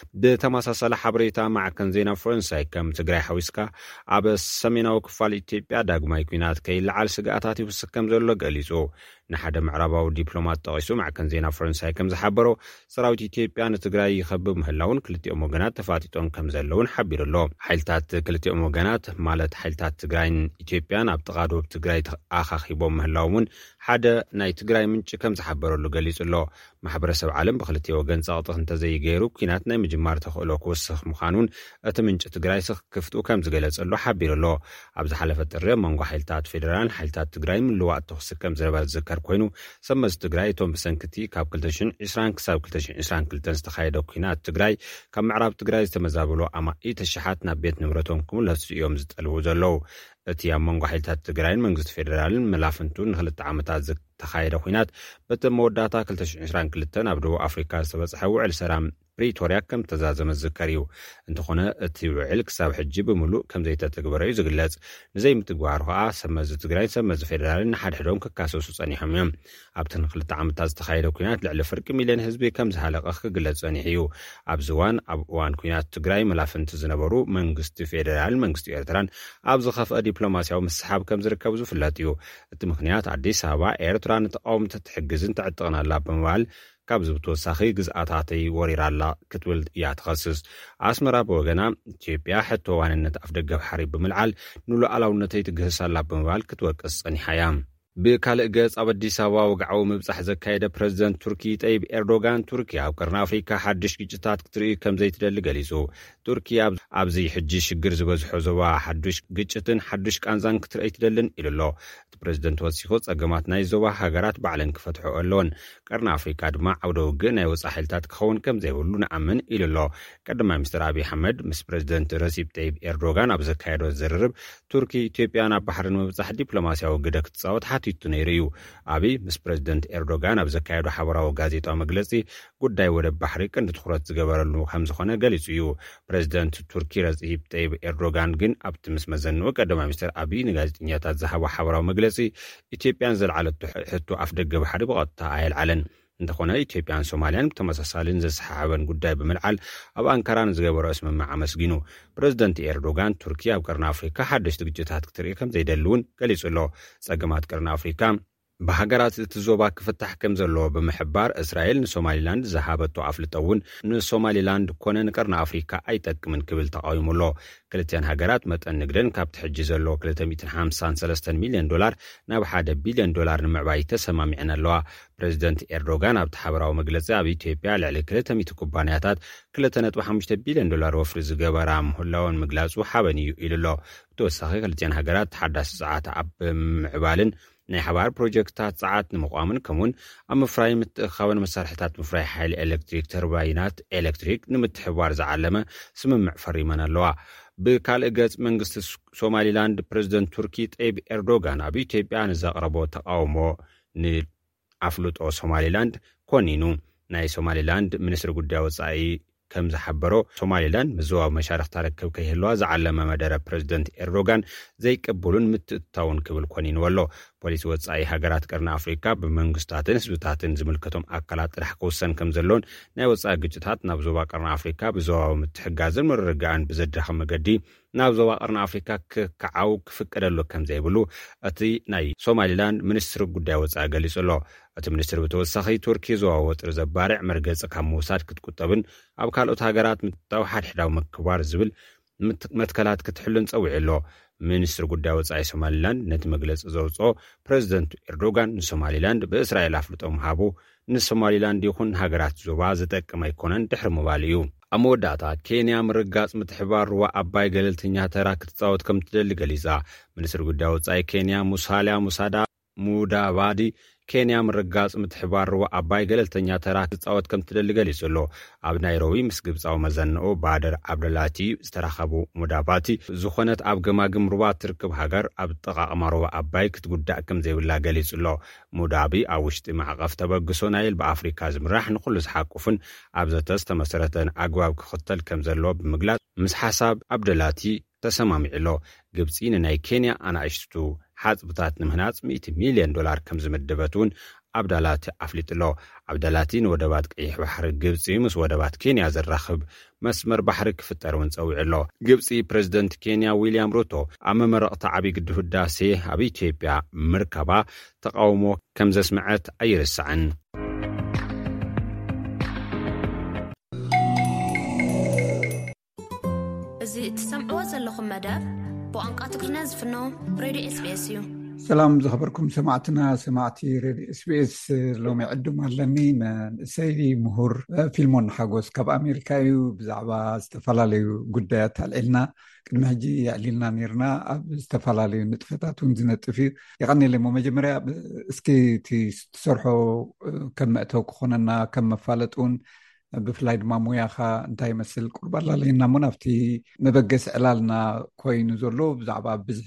[SPEAKER 11] ብተመሳሰለ ሓበሬታ ማዕከን ዜና ፈረንሳይ ከም ትግራይ ሓዊስካ ኣብ ሰሜናዊ ክፋል ኢትዮጵያ ዳግማይ ኩናት ከይልዓል ስጋኣታት ይፍስክ ከም ዘሎ ገሊጹ ንሓደ ምዕራባዊ ዲፕሎማት ጠቂሱ ማዕከን ዜና ፈረንሳይ ከም ዝሓበሮ ሰራዊት ኢትዮጵያ ንትግራይ ይኸብብ ምህላውን ክልቲኦም ወገናት ተፋጢጦም ከም ዘለውን ሓቢሩ ኣሎ ሓይልታት ክልቲኦም ወገናት ማለት ሓይልታት ትግራይን ኢትዮጵያን ኣብ ጥቓዶብ ትግራይ ኣኻኺቦም ምህላውን ሓደ ናይ ትግራይ ምንጭ ከም ዝሓበረሉ ገሊጹ ኣሎ ማሕበረሰብ ዓለም ብክልቲኦም ወገን ጸቕጥቕ እንተዘይገይሩ ኩናት ናይ ምጅማር ተኽእሎ ክውስኽ ምዃኑን እቲ ምንጭ ትግራይ ክፍትኡ ከም ዝገለጸሉ ሓቢሩ ኣሎ ኣብ ዝሓለፈ ጥሪ መንጎ ሓይልታት ፌደራልን ሓይልታት ትግራይ ምልዋጥ ተኽሲ ከም ዝነበረ ዝዝከር ኮይኑ ሰመዝ ትግራይ እቶም ብሰንክቲ ካብ ክልተ ሽሕን ዒስራን ክሳብ ክልተ ሽሕን ዒስራን ክልተን ዝተኻየደ ኩናት ትግራይ ካብ ምዕራብ ትግራይ ዝተመዛበሉ ኣማኢት ተሽሓት ናብ ቤት ንብረቶም ክምለሱ እዮም ዝጠልቡ ዘለዉ እቲ ኣብ መንጎ ሓይልታት ትግራይን መንግስቲ ፌደራልን መላፍንቱን ንክልተ ዓመታት ዝተኻየደ ኩናት በቲ መወዳእታ ክልተ ሽሕን ዒስራን ክልተን ኣብ ደቡብ አፍሪካ ዝተበጽሐ ውዕል ሰላም ፕሪቶሪያ ከም ተዛዘመ ዝዝከር እዩ እንተኾነ እቲ ውዕል ክሳብ ሕጂ ብምሉእ ከም ዘይተተግበረ እዩ ዝግለጽ ንዘይምትግባሩ ከዓ ሰመዚ ትግራይን ሰመዚ ፌደራልን ንሓድሕዶም ክካሰሱ ጸኒሖም እዮም ኣብቲ ንክልተ ዓመታት ዝተኻየደ ኩናት ልዕሊ ፍርቂ ሚልዮን ህዝቢ ከም ዝሃለቐ ክግለጽ ጸኒሑ እዩ ኣብዚ እዋን ኣብ እዋን ኩናት ትግራይ መላፍንቲ ዝነበሩ መንግስቲ ፌደራልን መንግስቲ ኤርትራን ኣብ ዝኸፍአ ዲፕሎማስያዊ ምስሓብ ከም ዝርከቡ ዝፍለጥ እዩ እቲ ምክንያት ኣዲስ ኣበባ ኤርትራ ንተቃውምቲ ትሕግዝን ትዕጥቕን ኣላ ብምባል ካብ ዝብተወሳኺ ግዝኣታተይ ወሪራላ ክትብል እያ ትኸስስ ኣስመራ ብወገና ኢትዮጵያ ሕቶ ዋንነት ኣፍ ደገ ባሕሪ ብምልዓል ንሉኣላውነተይ ትግህሳላ ብምባል ክትወቅስ ጸኒሓ እያ ብካልእ ገጽ ኣብ ኣዲስ ኣበባ ወግዓዊ ምብጻሕ ዘካየደ ፕረዚደንት ቱርኪ ጠይብ ኤርዶጋን ቱርኪ ኣብ ቀርኒ ኣፍሪካ ሓድሽ ግጭታት ክትርኢ ከም ዘይትደሊ ገሊጹ ቱርኪ ኣብዚ ሕጂ ሽግር ዝበዝሖ ዞባ ሓድሽ ግጭትን ሓድሽ ቃንዛን ክትርኢ ትደልን ኢሉ ኣሎ እቲ ፕረዚደንት ወሲኹ ጸገማት ናይ ዞባ ሃገራት ባዕለን ክፈትሑ ኣለዎን ቀርኒ ኣፍሪካ ድማ ዓውደ ውግእ ናይ ወጻኢ ሓይልታት ክኸውን ከም ዘይብሉ ንኣምን ኢሉ ኣሎ ቀዳማይ ሚኒስትር ኣብይ ኣሕመድ ምስ ፕረዚደንት ረሲብ ጠይብ ኤርዶጋን ኣብ ዘካየዶ ዝርርብ ቱርኪ ኢትዮጵያ ናብ ባሕሪ ንምብጻሕ ዲፕሎማስያዊ ግደ ክትጻወት ሓቲቱ ነይሩ እዩ ኣብይ ምስ ፕረዚደንት ኤርዶጋን ኣብ ዘካየዶ ሓበራዊ ጋዜጣዊ መግለጺ ጉዳይ ወደብ ባሕሪ ቀንዲ ትኹረት ዝገበረሉ ከም ዝኾነ ገሊጹ እዩ ፕረዚደንት ቱርኪ ረሲብ ጠይብ ኤርዶጋን ግን ኣብቲ ምስ መዘንኡ ቀዳማይ ሚኒስትር ኣብይ ንጋዜጠኛታት ዝሃቦ ሓበራዊ መግለጺ ኢትዮጵያን ዘለዓለቱ ሕቶ ኣፍ ደገ ባሕሪ ብቐጥታ ኣየልዓለን እንተኾነ ኢትዮጵያን ሶማልያን ብተመሳሳልን ዘሰሓበን ጉዳይ ብምልዓል ኣብ አንካራን ዝገበሮ ስምምዕ ኣመስጊኑ ፕረዚደንት ኤርዶጋን ቱርኪ ኣብ ቀርኒ ኣፍሪካ ሓደሽቲ ግጭታት ክትርኢ ከም ዘይደልውን ገሊጹ ኣሎ ጸገማት ቀርኒ ኣፍሪካ በሃገራት እቲ ዞባ ክፍታሕ ከም ዘለዎ ብምሕባር እስራኤል ንሶማሊላንድ ዝሃበቶ ኣፍልጠውን ንሶማሊላንድ ኮነ ንቀርኒ ኣፍሪካ ኣይጠቅምን ክብል ተቃዊሙ ኣሎ ክልተን ሃገራት መጠን ንግደን ካብቲ ሕጂ ዘለዎ ክልተ ሚእትን ሓምሳን ሰለስተን ሚልዮን ዶላር ናብ ሓደ ቢልዮን ዶላር ንምዕባይ ተሰማሚዐን ኣለዋ ፕረዚደንት ኤርዶጋን ኣብቲ ሓበራዊ መግለጺ ኣብ ኢትዮጵያ ልዕሊ ክልተ ሚእቲ ኩባንያታት ክልተ ነጥቢ ሓሙሽተ ቢልዮን ዶላር ወፍሪ ዝገበራ ምህላውን ምግላጹ ሓበን እዩ ኢሉ ኣሎ ብተወሳኺ ክልተን ሃገራት ተሓዳሲ ጸዓት ኣብ ምዕባልን ናይ ሓባር ፕሮጀክታት ጸዓት ንምቋምን ከምውን ኣብ ምፍራይ ምትእኻበን መሳርሕታት ምፍራይ ሓይሊ ኤሌክትሪክ ተርባይናት ኤሌክትሪክ ንምትሕባር ዝዓለመ ስምምዕ ፈሪመን ኣለዋ ብካልእ ገጽ መንግስቲ ሶማሊላንድ ፕረዚደንት ቱርኪ ጠይብ ኤርዶጋን ኣብ ኢትዮጵያ ንዘቕረቦ ተቃውሞ ንኣፍልጦ ሶማሊላንድ ኮኒኑ ናይ ሶማሊላንድ ሚኒስትሪ ጉዳይ ወጻኢ ከም ዝሓበሮ ሶማሊላንድ ምዝዋብ መሻርክታ ርክብ ከይህልዋ ዝዓለመ መደረ ፕረዚደንት ኤርዶጋን ዘይቅብሉን ምትእታውን ክብል ኮኒኑ ኣሎ ፖሊሲ ወጻኢ ሃገራት ቀርኒ ኣፍሪካ ብመንግስታትን ህዝብታትን ዝምልከቶም ኣካላት ጥራሕ ክውሰን ከም ዘሎን ናይ ወጻኢ ግጭታት ናብ ዞባ ቀርኒ ኣፍሪካ ብዞባዊ ምትሕጋዝን ምርርጋእን ብዘድራኸ መገዲ ናብ ዞባ ቀርኒ ኣፍሪካ ክከዓው ክፍቀደሉ ከም ዘይብሉ እቲ ናይ ሶማሊላንድ ሚኒስትሪ ጉዳይ ወጻኢ ገሊጹ ኣሎ እቲ ሚኒስትሪ ብተወሳኺ ቱርኪ ዞባ ወጥሪ ዘባርዕ መርገፂ ካብ ምውሳድ ክትቁጠብን ኣብ ካልኦት ሃገራት ምትእታው ሓድሕዳዊ ምክባር ዝብል መትከላት ክትሕሉን ጸዊዑ ኣሎ ሚኒስትሪ ጉዳይ ወጻኢ ሶማሊላንድ ነቲ መግለፂ ዘውፅኦ ፕረዚደንት ኤርዶጋን ንሶማሊላንድ ብእስራኤል ኣፍልጦ ምሃቡ ንሶማሊላንድ ይኹን ሃገራት ዞባ ዝጠቅም ኣይኮነን ድሕሪ ምባል እዩ ኣብ መወዳእታ ኬንያ ምርጋጽ ምትሕባር ሩባ ኣባይ ገለልተኛ ተራ ክትጻወት ከም ትደሊ ገሊጻ ሚኒስትሪ ጉዳይ ወጻኢ ኬንያ ሙሳሊያ ሙሳዳ ሙዳባዲ ኬንያ ምርጋጽ ምትሕባር ሩባ አባይ ገለልተኛ ተራ ክጻወት ከም ትደሊ ገሊጹሎ ኣብ ናይሮቢ ምስ ግብጻዊ መዘንኦ ባደር ዓብደላቲ ዝተራኸቡ ሙዳባቲ ዝኾነት ኣብ ገማግም ሩባ ትርክብ ሃገር ኣብ ጠቓቕማ ሩባ አባይ ክትጉዳእ ከም ዘይብላ ገሊጹሎ ሙዳቢ ኣብ ውሽጢ ማዕቐፍ ተበግሶ ናይል ብኣፍሪካ ዝምራሕ ንኹሉ ዝሓቁፍን ኣብ ዘተስተመሰረተን ኣግባብ ክኽተል ከም ዘሎ ብምግላጽ ምስ ሓሳብ ዓብደላቲ ተሰማሚዕሎ ግብጺ ንናይ ኬንያ ኣናእሽቱ ሓጽብታት ንምህናጽ ሚእቲ ሚልዮን ዶላር ከም ዝምድበቱን ዓብደላቲ ኣፍሊጥሎ ዓብደላቲ ንወደባት ቀይሕ ባሕሪ ግብጺ ምስ ወደባት ኬንያ ዘራኽብ መስመር ባሕሪ ክፍጠርን ፀውዕሎ ግብጺ ፕሬዝደንት ኬንያ ዊልያም ሩቶ ኣብ መመረቕታ ዓብይ ግድብ ህዳሴ ኣብ ኢትዮጵያ ምርከባ ተቃውሞ ከም ዘስምዐት ኣይርስዕን
[SPEAKER 7] እዚ እትሰምዕዎ ዘለኹም መደብ ብቋንቋ ትግርኛ ዝፍኖ ሬድዮ ኤስቢኤስ እዩ
[SPEAKER 2] ሰላም ዝኸበርኩም ሰማዕትና ሰማዕቲ ሬድዮ ኤስቢኤስ ሎሚ ዕዱም ኣለኒ መንእሰይ ምሁር ፊልሞን ሓጎስ ካብ ኣሜሪካ እዩ ብዛዕባ ዝተፈላለዩ ጉዳያት ኣልዒልና ቅድሚ ሕጂ ኣዕሊልና ነርና ኣብ ዝተፈላለዩ ንጥፈታት እውን ዝነጥፍ እዩ ይቐኒለሞ መጀመርያ እስኪ እቲ ትሰርሖ ከም መእተው ክኾነና ከም መፋለጥ እውን ብፍላይ ድማ ሙያኻ እንታይ ይመስል ቁርባላ ለና ሞ ናብቲ መበገስ ዕላልና ኮይኑ ዘሎ ብዛዕባ ብዝሒ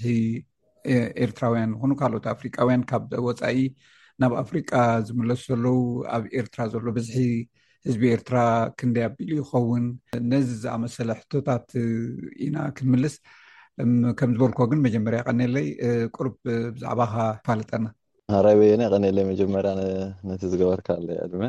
[SPEAKER 2] ኤርትራውያን ዝኾኑ ካልኦት ኣፍሪቃውያን ካብ ወፃኢ ናብ ኣፍሪቃ ዝምለሱ ዘለዉ ኣብ ኤርትራ ዘሎ ብዝሒ ህዝቢ ኤርትራ ክንደይ ኣቢሉ ይኸውን ነዚ ዝኣመሰለ ሕቶታት ኢና ክንምልስ ከም ዝበልኮ ግን መጀመርያ ቀኒለይ ቁርብ ብዛዕባኻ ፋልጠና
[SPEAKER 12] ሃራይወየነ ቀኒለይ መጀመርያ ነቲ ዝገበርካለ ዕድመ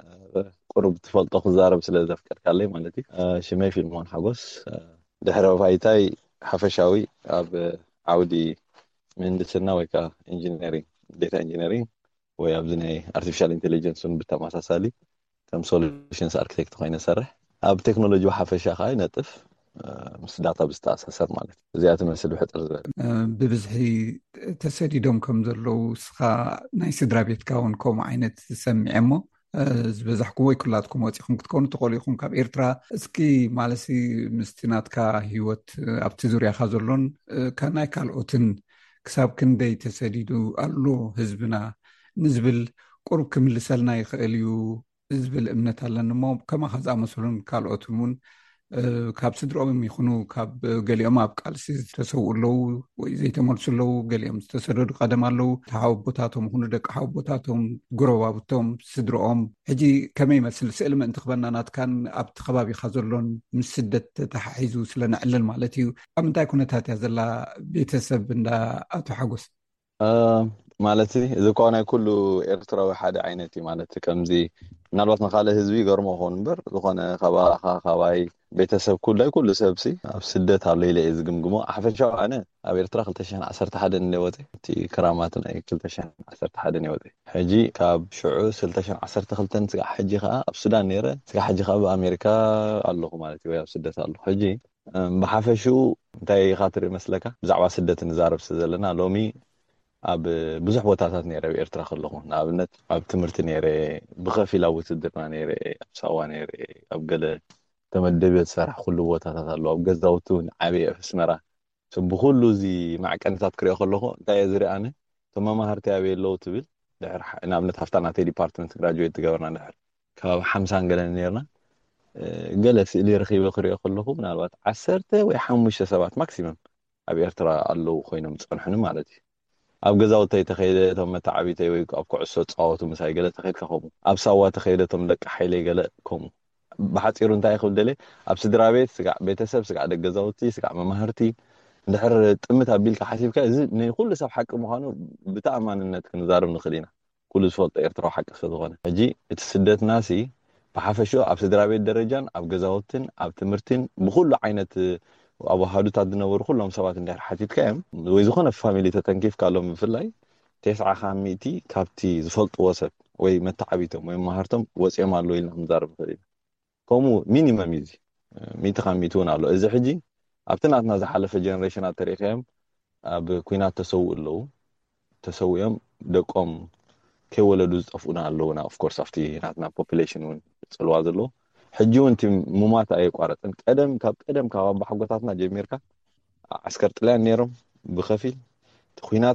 [SPEAKER 12] ቁርብ ትፈልጦ ክዛረብ ስለ ዘፍቀድካለይ ማለት እዩ ሽመይ ፊልሞን ሓጎስ ድሕረ ባይታይ ሓፈሻዊ ኣብ ዓውዲ ምህንድስና ወይ ከዓ ኢንጂነሪንግ ዴታ ኢንጂነሪንግ ወይ ኣብ ዝናይ አርቲፊሻል ኢንተለጀንስን ብተመሳሳሊ ከም ሶሉሽንስ አርኪቴክት ኮይነ ሰርሕ ኣብ ቴክኖሎጂ ሓፈሻ ኸይ ነጥፍ ምስ ዳታ ብዝተኣሳሰር ማለት እዩ እዚኣ ትመስል ብሕጥር ዝበለ
[SPEAKER 2] ብብዝሒ ተሰዲዶም ከም ዘለዉ ስኻ ናይ ስድራ ቤትካ እውን ከምኡ ዓይነት ሰሚዐ እሞ ዝበዛሕኩም ወይ ኩላትኩም ወፂኹም ክትኮኑ ትኽእሉ ኢኹም ካብ ኤርትራ እስኪ ማለሲ ምስቲ ናትካ ሂወት ኣብቲ ዙርያኻ ዘሎን ናይ ካልኦትን ክሳብ ክንደይ ተሰዲዱ ኣሎ ህዝብና ንዝብል ቁርብ ክምልሰልና ይኽእል እዩ ዝብል እምነት ኣለኒ እሞ ከማኻ ዝኣመሰሉን ካልኦትን እውን ካብ ስድሮኦም ይኹኑ ካብ ገሊኦም ኣብ ቃልሲ ዝተሰውኡ ኣለዉ ወይ ዘይተመልሱ ኣለዉ ገሊኦም ዝተሰደዱ ቀደም ኣለዉ ሓወቦታቶም ይኹኑ ደቂ ሓወቦታቶም ጎረባብቶም ስድሮኦም ሕጂ ከመይ ይመስል ስእሊ ምእንቲ ክበና ናትካን ኣብቲ ከባቢኻ ዘሎን ምስ ስደት ተተሓሒዙ ስለንዕልል ማለት እዩ ኣብ ምንታይ ኩነታት እያ ዘላ ቤተሰብ እንዳ ኣቶ ሓጎስ
[SPEAKER 12] ማለት እዚ እኳ ናይ ኩሉ ኤርትራዊ ሓደ ዓይነት እዩ ማለት ከምዚ ምናልባት ንኻልእ ህዝቢ ገርሞ ኾን እምበር ዝኾነ ከባኻ ከባይ ቤተሰብ ኩላይ ኩሉ ሰብሲ ኣብ ስደት ኣሎ ኢለ ዝግምግሞ ሓፈሻዊ ኣነ ኣብ ኤርትራ ክልተ ሽሕ ዓሰርተ ሓደ ንወፀ እቲ ክራማት ናይ ክልተ ሽሕ ዓሰርተ ሓደ ንወፀ ሕጂ ካብ ሽዑ ክልተ ሽሕ ዓሰርተ ክልተ ስጋዕ ሕጂ ከዓ ኣብ ሱዳን ነይረ ስጋዕ ሕጂ ከዓ ብኣሜሪካ ኣለኹ ማለት እዩ ወይ ኣብ ስደት ኣለኹ ሕጂ ብሓፈሽኡ እንታይ ኻትሪ መስለካ ብዛዕባ ስደት ንዛረብ ስለዘለና ሎሚ ኣብ ብዙሕ ቦታታት ነይረ ኣብ ኤርትራ ከለኹ ንኣብነት ኣብ ትምህርቲ ነይረ ብኸፊል ኣብ ውትድርና ነይረ ኣብ ሳዋ ነይረ ኣብ ገለ ተመደበ ዝሰርሕ ኩሉ ቦታታት ኣሎ ኣብ ገዛውቲ ዓብይ ኣስመራ ብኩሉ እዚ ማዕቀንታት ክሪኦ ከለኹ እንታይ ዝርኢ ኣነ እቶም መማሃርቲ ኣበይ ኣለዉ ትብል ድሕሪ ንኣብነት ሃፍታ ናተይ ዲፓርትመንት ግራጁዌት ትገበርና ድሕሪ ከባቢ ሓምሳን ገለ ነርና ገለ ስእሊ ረኺበ ክሪኦ ከለኹ ምናልባት ዓሰርተ ወይ ሓሙሽተ ሰባት ማክሲመም ኣብ ኤርትራ ኣለዉ ኮይኖም ዝፀንሑን ማለት እዩ ኣብ ገዛውተይ ተኸይደ እቶም መታዓቢተይ ወይ ኣብ ኩዕሶ ፃወቱ ምሳይ ገለ ተኸይድካ ከምኡ ኣብ ሳዋ ተኸይደ እቶም ደቂ ሓይለይ ገለ ከምኡ ብሓፂሩ እንታይ ይኽብል ደለ ኣብ ስድራ ቤት ስጋዕ ቤተሰብ ስጋዕ ደገ ገዛውቲ ስጋዕ መማህርቲ እንድሕር ጥምት ኣቢልካ ሓሲብካ እዚ ንኩሉ ሰብ ሓቂ ምዃኑ ብተኣማንነት ክንዛረብ ንኽእል ኢና ኩሉ ዝፈልጦ ኤርትራዊ ሓቂ ስለዝኾነ ሕጂ እቲ ስደት ናሲ ብሓፈሽኡ ኣብ ስድራ ቤት ደረጃን ኣብ ገዛውትን ኣብ ትምህርትን ብኩሉ ዓይነት ኣብ ሃዱታት ዝነበሩ ኩሎም ሰባት እንድሕር ሓቲትካ እዮም ወይ ዝኾነ ፋሚሊ ተተንኪፍካሎም ብፍላይ ተስዓ ሚእቲ ካብቲ ዝፈልጥዎ ሰብ ወይ መታዓቢቶም ወይ መማሃርቶም ወፂኦም ኣለዉ ኢልና ክንዛረብ ንኽእል ኢና ከምኡ ሚኒመም እዚ ሚእቲ ሚእቲ እውን ኣሎ እዚ ሕጂ ኣብቲ ናትና ዝሓለፈ ጀነሬሽናት ተሪእኻዮም ኣብ ኩናት ተሰውኡ ኣለዉ ተሰውኦም ደቆም ከይወለዱ ዝጠፍኡና ኣለዉና ኦፍኮርስ ኣብቲ ናትና ፖፑሌሽን እውን ፅልዋ ዘለዎ ሕጂ እውን እቲ ሙማት ኣይቋረፅን ቀደም ካብ ቀደም ካብ ኣቦሓጎታትና ጀሚርካ ዓስከር ጥልያን ነይሮም ብኸፊል ኩናትሲ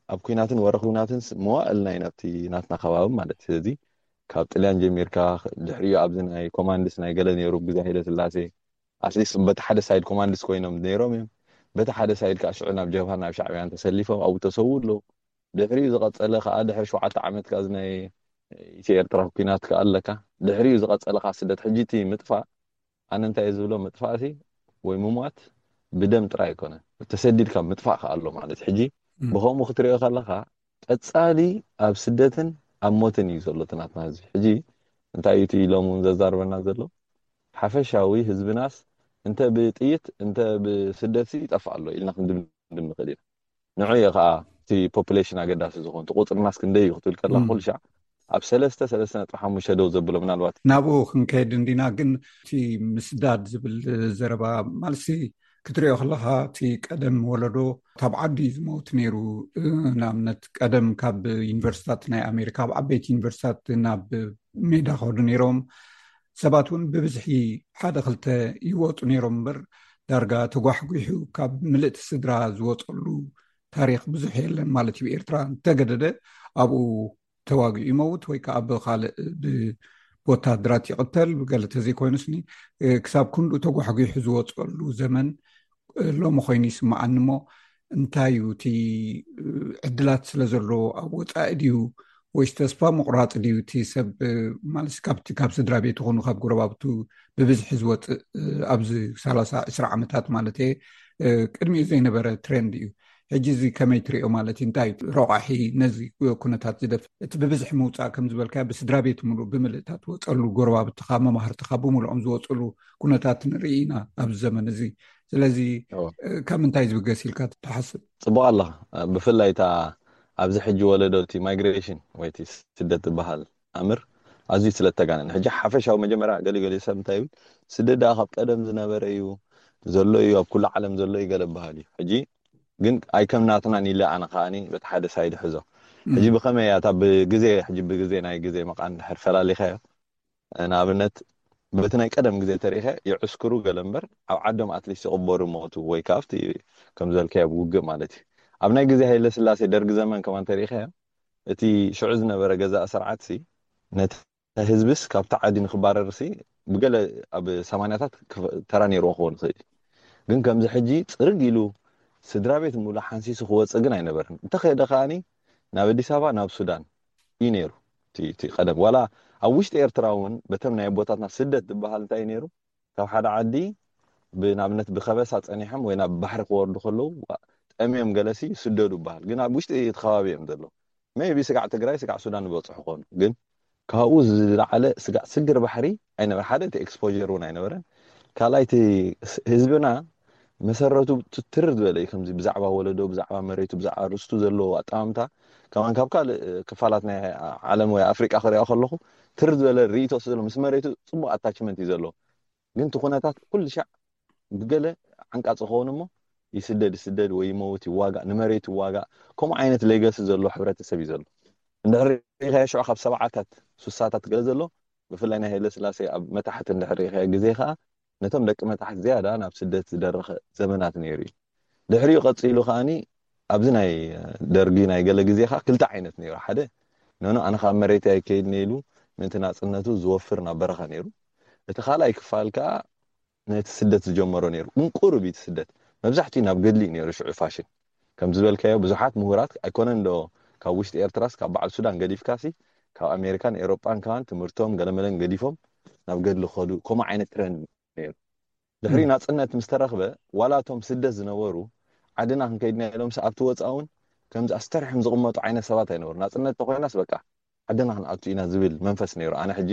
[SPEAKER 12] ኣብ ኩናትን ወረ ኩናትን መዋእልና ናብቲ ናትና ከባቢ ማለት እዚ ካብ ጥልያን ጀሚርካ ድሕሪኡ ኣብዚ ናይ ኮማንድስ ናይ ገለ ነይሩ ግዜ ሄደ ስላሴ ኣትሊስት በቲ ሓደ ሳይድ ኮማንድስ ኮይኖም ነይሮም እዮም በቲ ሓደ ሳይድ ከዓ ሽዑ ናብ ጀብሃ ናብ ሻዕብያን ተሰሊፎም ኣብኡ ተሰው ኣለዉ ድሕሪኡ ዝቐፀለ ከዓ ድሕሪ ሸውዓተ ዓመት ከዓ ናይ ኢትዮ ኤርትራ ኩናት ከዓ ኣለካ ድሕሪኡ ዝቐፀለ ከዓ ስደት ሕጂ እቲ ምጥፋእ ኣነ እንታይ እዩ ዝብሎ ምጥፋእቲ ወይ ምሟት ብደም ጥራይ ኣይኮነን ተሰዲድካ ምጥፋእ ከዓ ኣሎ ማለት ሕጂ ብኸምኡ ክትሪኦ ከለካ ቀፃሊ ኣብ ስደትን ኣብ ሞትን እዩ ዘሎ ትናትና ህዝቢ ሕጂ እንታይ እዩ እቲ ኢሎም እውን ዘዛርበና ዘሎ ሓፈሻዊ ህዝብናስ እንተ ብጥይት እንተ ብስደት ይጠፍእ ኣሎ ኢልና ክንድምድም ንኽእል ኢና ንዑ ከዓ እቲ ፖፑሌሽን ኣገዳሲ ዝኾን እቲ ቁፅርናስ ክንደይ እዩ ክትብል ከለካ ኩሉ ሻዕ ኣብ ሰለስተ ሰለስተ ነጥቢ ሓሙሽተ ደው ዘብሎ ምናልባት
[SPEAKER 2] ናብኡ ክንከይድ እንዲና ግን እቲ ምስዳድ ዝብል ዘረባ ማለሲ ክትሪኦ ከለካ እቲ ቀደም ወለዶ ካብ ዓዲ ዝመውት ነይሩ ንኣብነት ቀደም ካብ ዩኒቨርሲታት ናይ ኣሜሪካ ኣብ ዓበይቲ ዩኒቨርሲታት ናብ ሜዳ ከዱ ነይሮም ሰባት እውን ብብዝሒ ሓደ ክልተ ይወጡ ነይሮም እምበር ዳርጋ ተጓሕጉሑ ካብ ምልእቲ ስድራ ዝወፀሉ ታሪክ ብዙሕ የለን ማለት እዩ ኤርትራ እንተገደደ ኣብኡ ተዋጊኡ ይመውት ወይ ከዓ ብካልእ ብወታደራት ይቅተል ብገለ ተዘይኮይኑስኒ ክሳብ ክንዱ ተጓሕጉሑ ዝወፀሉ ዘመን ሎሚ ኮይኑ ይስማዓኒ እሞ እንታይ እዩ እቲ ዕድላት ስለ ዘሎ ኣብ ወፃኢ ድዩ ወይስ ተስፋ ምቁራፅ ድዩ እቲ ሰብ ማለት ካብቲ ካብ ስድራ ቤት ይኹኑ ካብ ጎረባብቱ ብብዝሒ ዝወፅእ ኣብዚ ሰላሳ ዕስራ ዓመታት ማለት እየ ቅድሚኡ ዘይነበረ ትሬንድ እዩ ሕጂ እዚ ከመይ ትሪኦ ማለት እንታይ ረቋሒ ነዚ ኩነታት ዝደፍ እቲ ብብዝሒ ምውፃእ ከም ዝበልካ ብስድራ ቤት ሙሉእ ብምልእታት ወፀሉ ጎረባብትካ መማህርትካ ብምሉኦም ዝወፅሉ ኩነታት ንርኢ ኢና ኣብዚ ዘመን እዚ ስለዚ ካብ ምንታይ ዝብገስ ኢልካ ትሓስብ
[SPEAKER 12] ፅቡቅ ኣላ ብፍላይ እታ ኣብዚ ሕጂ ወለዶ እቲ ማይግሬሽን ወይ እቲ ስደት ዝበሃል ኣምር ኣዝዩ ስለተጋነን ሕጂ ሓፈሻዊ መጀመርያ ገሊገሊ ሰብ እንታይ ይብል ስደት ካብ ቀደም ዝነበረ እዩ ዘሎ እዩ ኣብ ኩሉ ዓለም ዘሎ እዩ ገለ በሃል እዩ ሕጂ ግን ኣይከም ናትና ኒለ ኣነ ከዓኒ በቲ ሓደ ሳይድ ሕዞ ሕጂ ብኸመይ እያ እታ ብግዜ ሕጂ ብግዜ ናይ ግዜ መቃን ድሕር ፈላሊኸዮ ንኣብነት በቲ ናይ ቀደም ግዜ ተሪኸ ይዕስክሩ ገለ እምበር ኣብ ዓዶም ኣትሊስት ይቕበሩ ሞቱ ወይ ካብቲ ከም ዘልከያ ብውግእ ማለት እዩ ኣብ ናይ ግዜ ሃይለ ስላሴ ደርጊ ዘመን ከማ ተሪኸዮ እቲ ሽዑ ዝነበረ ገዛእ ስርዓት ሲ ነቲ ህዝብስ ካብቲ ዓዲ ንክባረርሲ ብገለ ኣብ ሰማንያታት ተራ ነይርዎ ክኸውን ይኽእል ግን ከምዚ ሕጂ ፅርግ ኢሉ ስድራ ቤት ሙሉእ ሓንሲሱ ክወፅእ ግን ኣይነበርን እንተኸይደ ከዓኒ ናብ ኣዲስ ኣበባ ናብ ሱዳን እዩ ነይሩ እቲ ቀደም ዋላ ኣብ ውሽጢ ኤርትራ እውን በተም ናይ ቦታትና ስደት ዝበሃል እንታይ ነይሩ ካብ ሓደ ዓዲ ብናብነት ብኸበሳ ፀኒሖም ወይ ናብ ባሕሪ ክወርዱ ከለዉ ጠምዮም ገለሲ ስደዱ ይበሃል ግን ኣብ ውሽጢ እቲ ከባቢ እዮም ዘሎ ሜቢ ስጋዕ ትግራይ ስጋዕ ሱዳን ዝበፅሑ ኮኑ ግን ካብኡ ዝለዓለ ስጋዕ ስግር ባሕሪ ኣይነበረ ሓደ እቲ ኤክስፖዠር እውን ኣይነበረን ካልኣይ እቲ ህዝብና መሰረቱ ትትርር ዝበለ እዩ ከምዚ ብዛዕባ ወለዶ ብዛዕባ መሬቱ ብዛዕባ ርስቱ ዘለዎ ኣጠማምታ ከማን ካብ ካልእ ክፋላት ናይ ዓለም ወይ ኣፍሪቃ ክሪኦ ከለኹ ትርር ዝበለ ርእይቶ ዘሎ ምስ መሬቱ ፅቡቅ ኣታችመንት እዩ ዘሎ ግን እቲ ኩነታት ኩሉ ሻዕ ብገለ ዓንቃፅ ክኸውን እሞ ይስደድ ይስደድ ወይ ይመውት ይዋጋእ ንመሬቱ ይዋጋእ ከምኡ ዓይነት ሌገሲ ዘሎ ሕብረተሰብ እዩ ዘሎ እንድሕር ሪኢኻዮ ሽዑ ካብ ሰብዓታት ስሳታት ገለ ዘሎ ብፍላይ ናይ ሃይለ ስላሴ ኣብ መታሕቲ እንድሕር ሪኢኻዮ ግዜ ከዓ ነቶም ደቂ መታሕቲ ዝያዳ ናብ ስደት ዝደረኸ ዘመናት ነይሩ እዩ ድሕሪኡ ቀፂሉ ከዓኒ ኣብዚ ናይ ደርጊ ናይ ገለ ግዜ ከዓ ክልተ ዓይነት ነይሩ ሓደ ነኖ ኣነ ካብ መሬት ኣይከይድ ነይሉ ምእንቲ ናፅነቱ ዝወፍር ናብ በረኻ ነይሩ እቲ ካልኣይ ክፋል ከዓ ነቲ ስደት ዝጀመሮ ነይሩ እንቁርብ እቲ ስደት መብዛሕትኡ ናብ ገድሊ ነይሩ ሽዑ ፋሽን ከም ዝበልካዮ ብዙሓት ምሁራት ኣይኮነን ዶ ካብ ውሽጢ ኤርትራስ ካብ በዓል ሱዳን ገዲፍካሲ ካብ ኣሜሪካን ኤሮጳን ካን ትምህርቶም ገለመለን ገዲፎም ናብ ገድሊ ከዱ ከምኡ ዓይነት ትረንድ ነይሩ ድሕሪ ናፅነት ምስ ተረኽበ ዋላቶም ስደት ዝነበሩ ዓድና ክንከይድና ኢሎም ኣብቲ ወፃውን ከምዚ ኣስተርሖም ዝቕመጡ ዓይነት ሰባት ኣይነበሩ ናፅነት ተኮይናስ በቃ ዓድና ክንኣቱ ኢና ዝብል መንፈስ ነይሩ ኣነ ሕጂ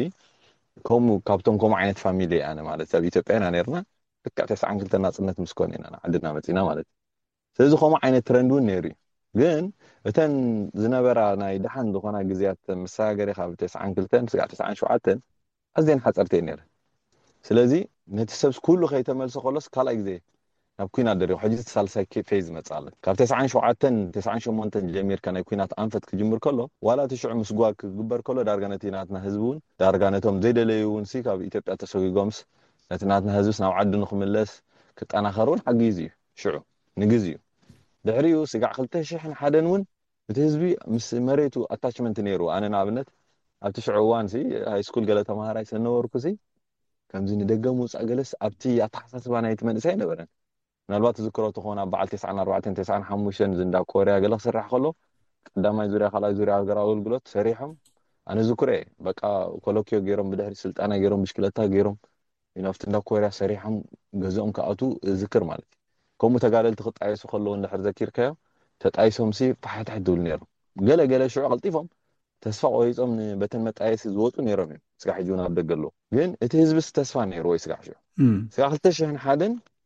[SPEAKER 12] ከምኡ ካብቶም ከምኡ ዓይነት ፋሚሊ ኣነ ማለት ኣብ ኢትዮጵያ ኢና ነርና ልክዕ ተስዓን ክልተ ናፅነት ምስ ኮነ ኢና ዓድና መፂና ማለት ስለዚ ከምኡ ዓይነት ትረንድ እውን ነይሩ ግን እተን ዝነበራ ናይ ድሓን ዝኾና ግዜያት መሰጋገሪ ካብ ተስዓን ክልተን ስጋዕ ተስዓን ሸውዓተን ኣዝየን ሓፀርቲ ነይረን ስለዚ ነቲ ሰብስ ኩሉ ከይተመልሶ ከሎስ ካልኣይ ግዜ ናብ ኩናት ደሪኹ ሕጂ ሳልሳይ ፌዝ መፃለን ካብ ተስዓን ሸውዓተን ተስዓን ሸሞንተን ጀሚርካ ናይ ኩናት ኣንፈት ክጅምር ከሎ ዋላ እቲ ሽዑ ምስጓግ ክግበር ከሎ ዳርጋ ነቲ ናትና ህዝቢ እውን ዳርጋ ነቶም ዘይደለዩ እውን ሲ ካብ ኢትዮጵያ ተሰጊጎምስ ነቲ ናትና ህዝብስ ናብ ዓዱ ንክምለስ ክጠናኸር እውን ሓጊዝ እዩ ሽዑ ንግዝ እዩ ድሕሪኡ ስጋዕ ክልተ ሽሕን ሓደን እውን እቲ ህዝቢ ምስ መሬቱ ኣታችመንት ነይሩ ኣነ ንኣብነት ኣብ ትሽዑዋን ሲ ሃይ ስኩል ገለ ተማሃራይ ስነበርኩ ሲ ከምዚ ንደገ ምውፃእ ገለስ ኣብቲ ኣተሓሳስባ ናይቲ መንእሰይ ኣይነበረን ምናልባት ዝክሮ ተኾና በዓል تسعة أربعة تسعة خمسة ዝንዳ ኮርያ ገለ ክስራሕ ከሎ ቀዳማይ ዙርያ ካልኣይ ዙርያ ሃገራዊ ኣገልግሎት ሰሪሖም ኣነ ዝኩረ በቃ ኮሎኪዮ ገይሮም ብድሕሪ ስልጣና ገይሮም ብሽክለታ ገይሮም ይናፍት እንዳ ኮርያ ሰሪሖም ገዝኦም ከኣቱ ዝክር ማለት ከምኡ ተጋደልቲ ክጣየሱ ከለዉ እንድሕር ዘኪርካዮ ተጣይሶም ሲ ፋሕታሕ ድብል ነይሩ ገለ ገለ ሽዑ ቀልጢፎም ተስፋ ቆይጾም በተን መጣየሲ ዝወጡ ነይሮም እዮም ስጋሕ ጁና ደገሎ ግን እቲ ህዝብስ ተስፋ ነይሩ ወይ ስጋሕ ሹ ስጋሕ ሁለት ሺህ ወሓደ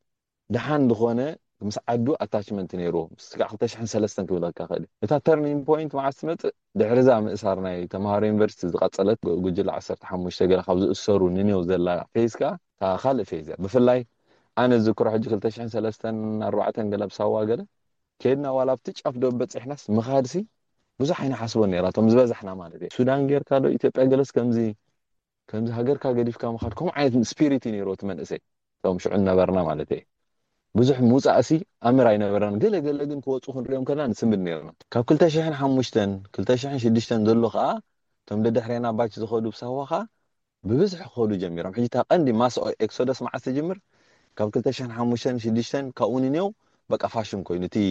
[SPEAKER 12] ደሓን ዝኾነ ምስ ዓዱ ኣታችመንት ነይሩ ስጋሕ ሁለት ሺህ ወሰለስተ ክብለካ ኸዲ እታ ተርኒንግ ፖይንት ማዓስ ትመጽ ድሕሪዛ ምእሳር ናይ ተማሃሮ ዩኒቨርሲቲ ዝቐጸለት ጉጅለ ዓሰርተ ሓሙሽተ ገለ ካብ ዝእሰሩ ንኔው ዘላ ፌዝካ ታ ካልእ ፌዝ ብፍላይ ኣነ ዝክሮ ሕጂ ሁለት ሺህ ወሰለስተ ኣርባዕተ ገለ ብሳዋ ገለ ከድና ዋላ ኣብቲ ጫፍ ዶ በጽሕናስ ምኻድሲ ብዙሕ አይነ ሓስቦ ነራቶም ዝበዛሕና ማለት እዩ ሱዳን ጌርካ ዶ ኢትዮጵያ ገለስ ከምዚ ከምዚ ሃገርካ ገዲፍካ ምኻድ ከም ዓይነት ስፒሪት ነይሩ ትመንእሰይ ቶም ሽዑ ነበርና ማለት እዩ ብዙሕ ሙጻእሲ ኣምር ኣይነበረን ገለ ገለ ግን ክወፁ ክንሪኦም ከለና ንስምድ ነርና ካብ ሁለት ሺህ ወሓሙሽተ ሁለት ሺህ ወሽዱሽተ ዘሎ ከዓ ቶም ደድሕሬና ባች ዝኸዱ ብሳዋኻ ብብዝሕ ክኸዱ ጀሚሮም ሕጂ ታ ቀንዲ ማስ ኤክሶደስ ማዓስ ተጀምር ካብ ሁለት ሺህ ወሓሙሽተ ወሽዱሽተ ካኡንኔው በቃ ፋሽን ኮይኑ እቲ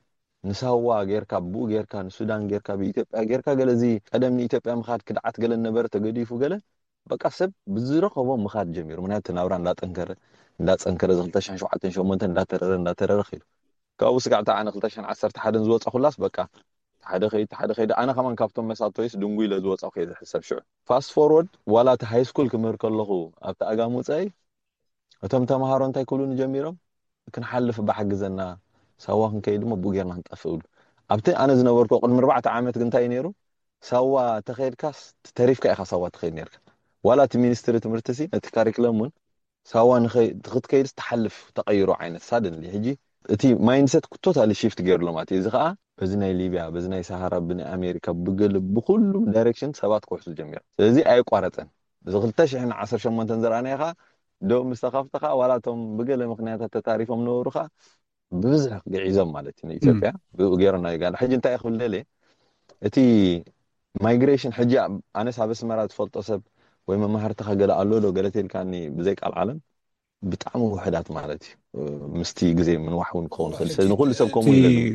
[SPEAKER 12] ንሳዋ ጌርካ ቡ ጌርካ ንሱዳን ጌርካ በኢትዮጵያ ጌርካ ገለዚ ቀደም ንኢትዮጵያ ምኻድ ክድዓት ገለ ነበር ተገዲፉ ገለ በቃ ሰብ ብዝረኸቦም ምኻድ ጀሚሩ ምክንያቱ ናብራ እንዳጠንከረ እንዳጸንከረ ሁለት ሺህ ሸውዓተ ሸሞንተ እንዳተረረ እንዳተረረ ኺሉ ካብኡ ስጋዕታ ኣነ ሁለት ሺህ ዓሰርተ ሓደ ዝወጻ ኩላስ በቃ ሓደ ኸይድ ሓደ ኸይድ ኣነ ከማን ካብቶም መሳቶይስ ድንጉ ኢለ ዝወጻ ኸይድ ሕሰብ ሽዑ ፋስት ፎርወርድ ዋላ ተ ሃይ ስኩል ክምህር ከለኹ ኣብቲ ኣጋሙፀይ እቶም ተማሃሮ እንታይ ክብሉ ጀሚሮም ክንሓልፍ ባሕግዘና ሳዋ ክንከይድ ሞ ቡጌርና ንጠፍኡሉ ኣብቲ ኣነ ዝነበርኩ ቅድሚ ኣርባዕተ ዓመት ግን እንታይ ነይሩ ሳዋ ተኸይድካስ ተሪፍካ ኢኻ ሳዋ ተኸይድ ነርካ ዋላ እቲ ሚኒስትሪ ትምህርቲ ሲ ነቲ ካሪክለም እውን ሳዋ ንኽትከይድስ ተሓልፍ ተቐይሮ ዓይነት ሳደንሊ ሕጂ እቲ ማይንድሴት ቶታሊ ሽፍት ገይሩሎ ማለት እዩ እዚ ከዓ በዚ ናይ ሊብያ በዚ ናይ ሳሃራ ብናይ ኣሜሪካ ብገለ ብኩሉም ዳይሬክሽን ሰባት ክውሕሱ ጀሚሮም ስለዚ ኣይቋረፀን እዚ ሁለት ሺህ ዓሰርተ ሸሞንተ ዘርኣናይ ከዓ ዶ ምስተኻፍተኻ ዋላቶም ብገለ ምክንያታት ተታሪፎም ነበሩ ከዓ ብብዝሕ ገዒዞም ማለት እዩ ኢትዮጵያ ገይሮና ይጋል ሕጂ እንታይ ይኽብል ደለ እቲ ማይግሬሽን ሕጂ ኣነስ ኣብ ኣስመራ ትፈልጦ ሰብ ወይ መማሃርትኻ ገለ ኣሎ ዶ ገለ ተልካኒ ብዘይ ቃል ዓለም ብጣዕሚ ውሕዳት ማለት እዩ ምስቲ ግዜ ምንዋሕ እውን ክኸውን ክእል ስለዚ ንኩሉ ሰብ ከምኡ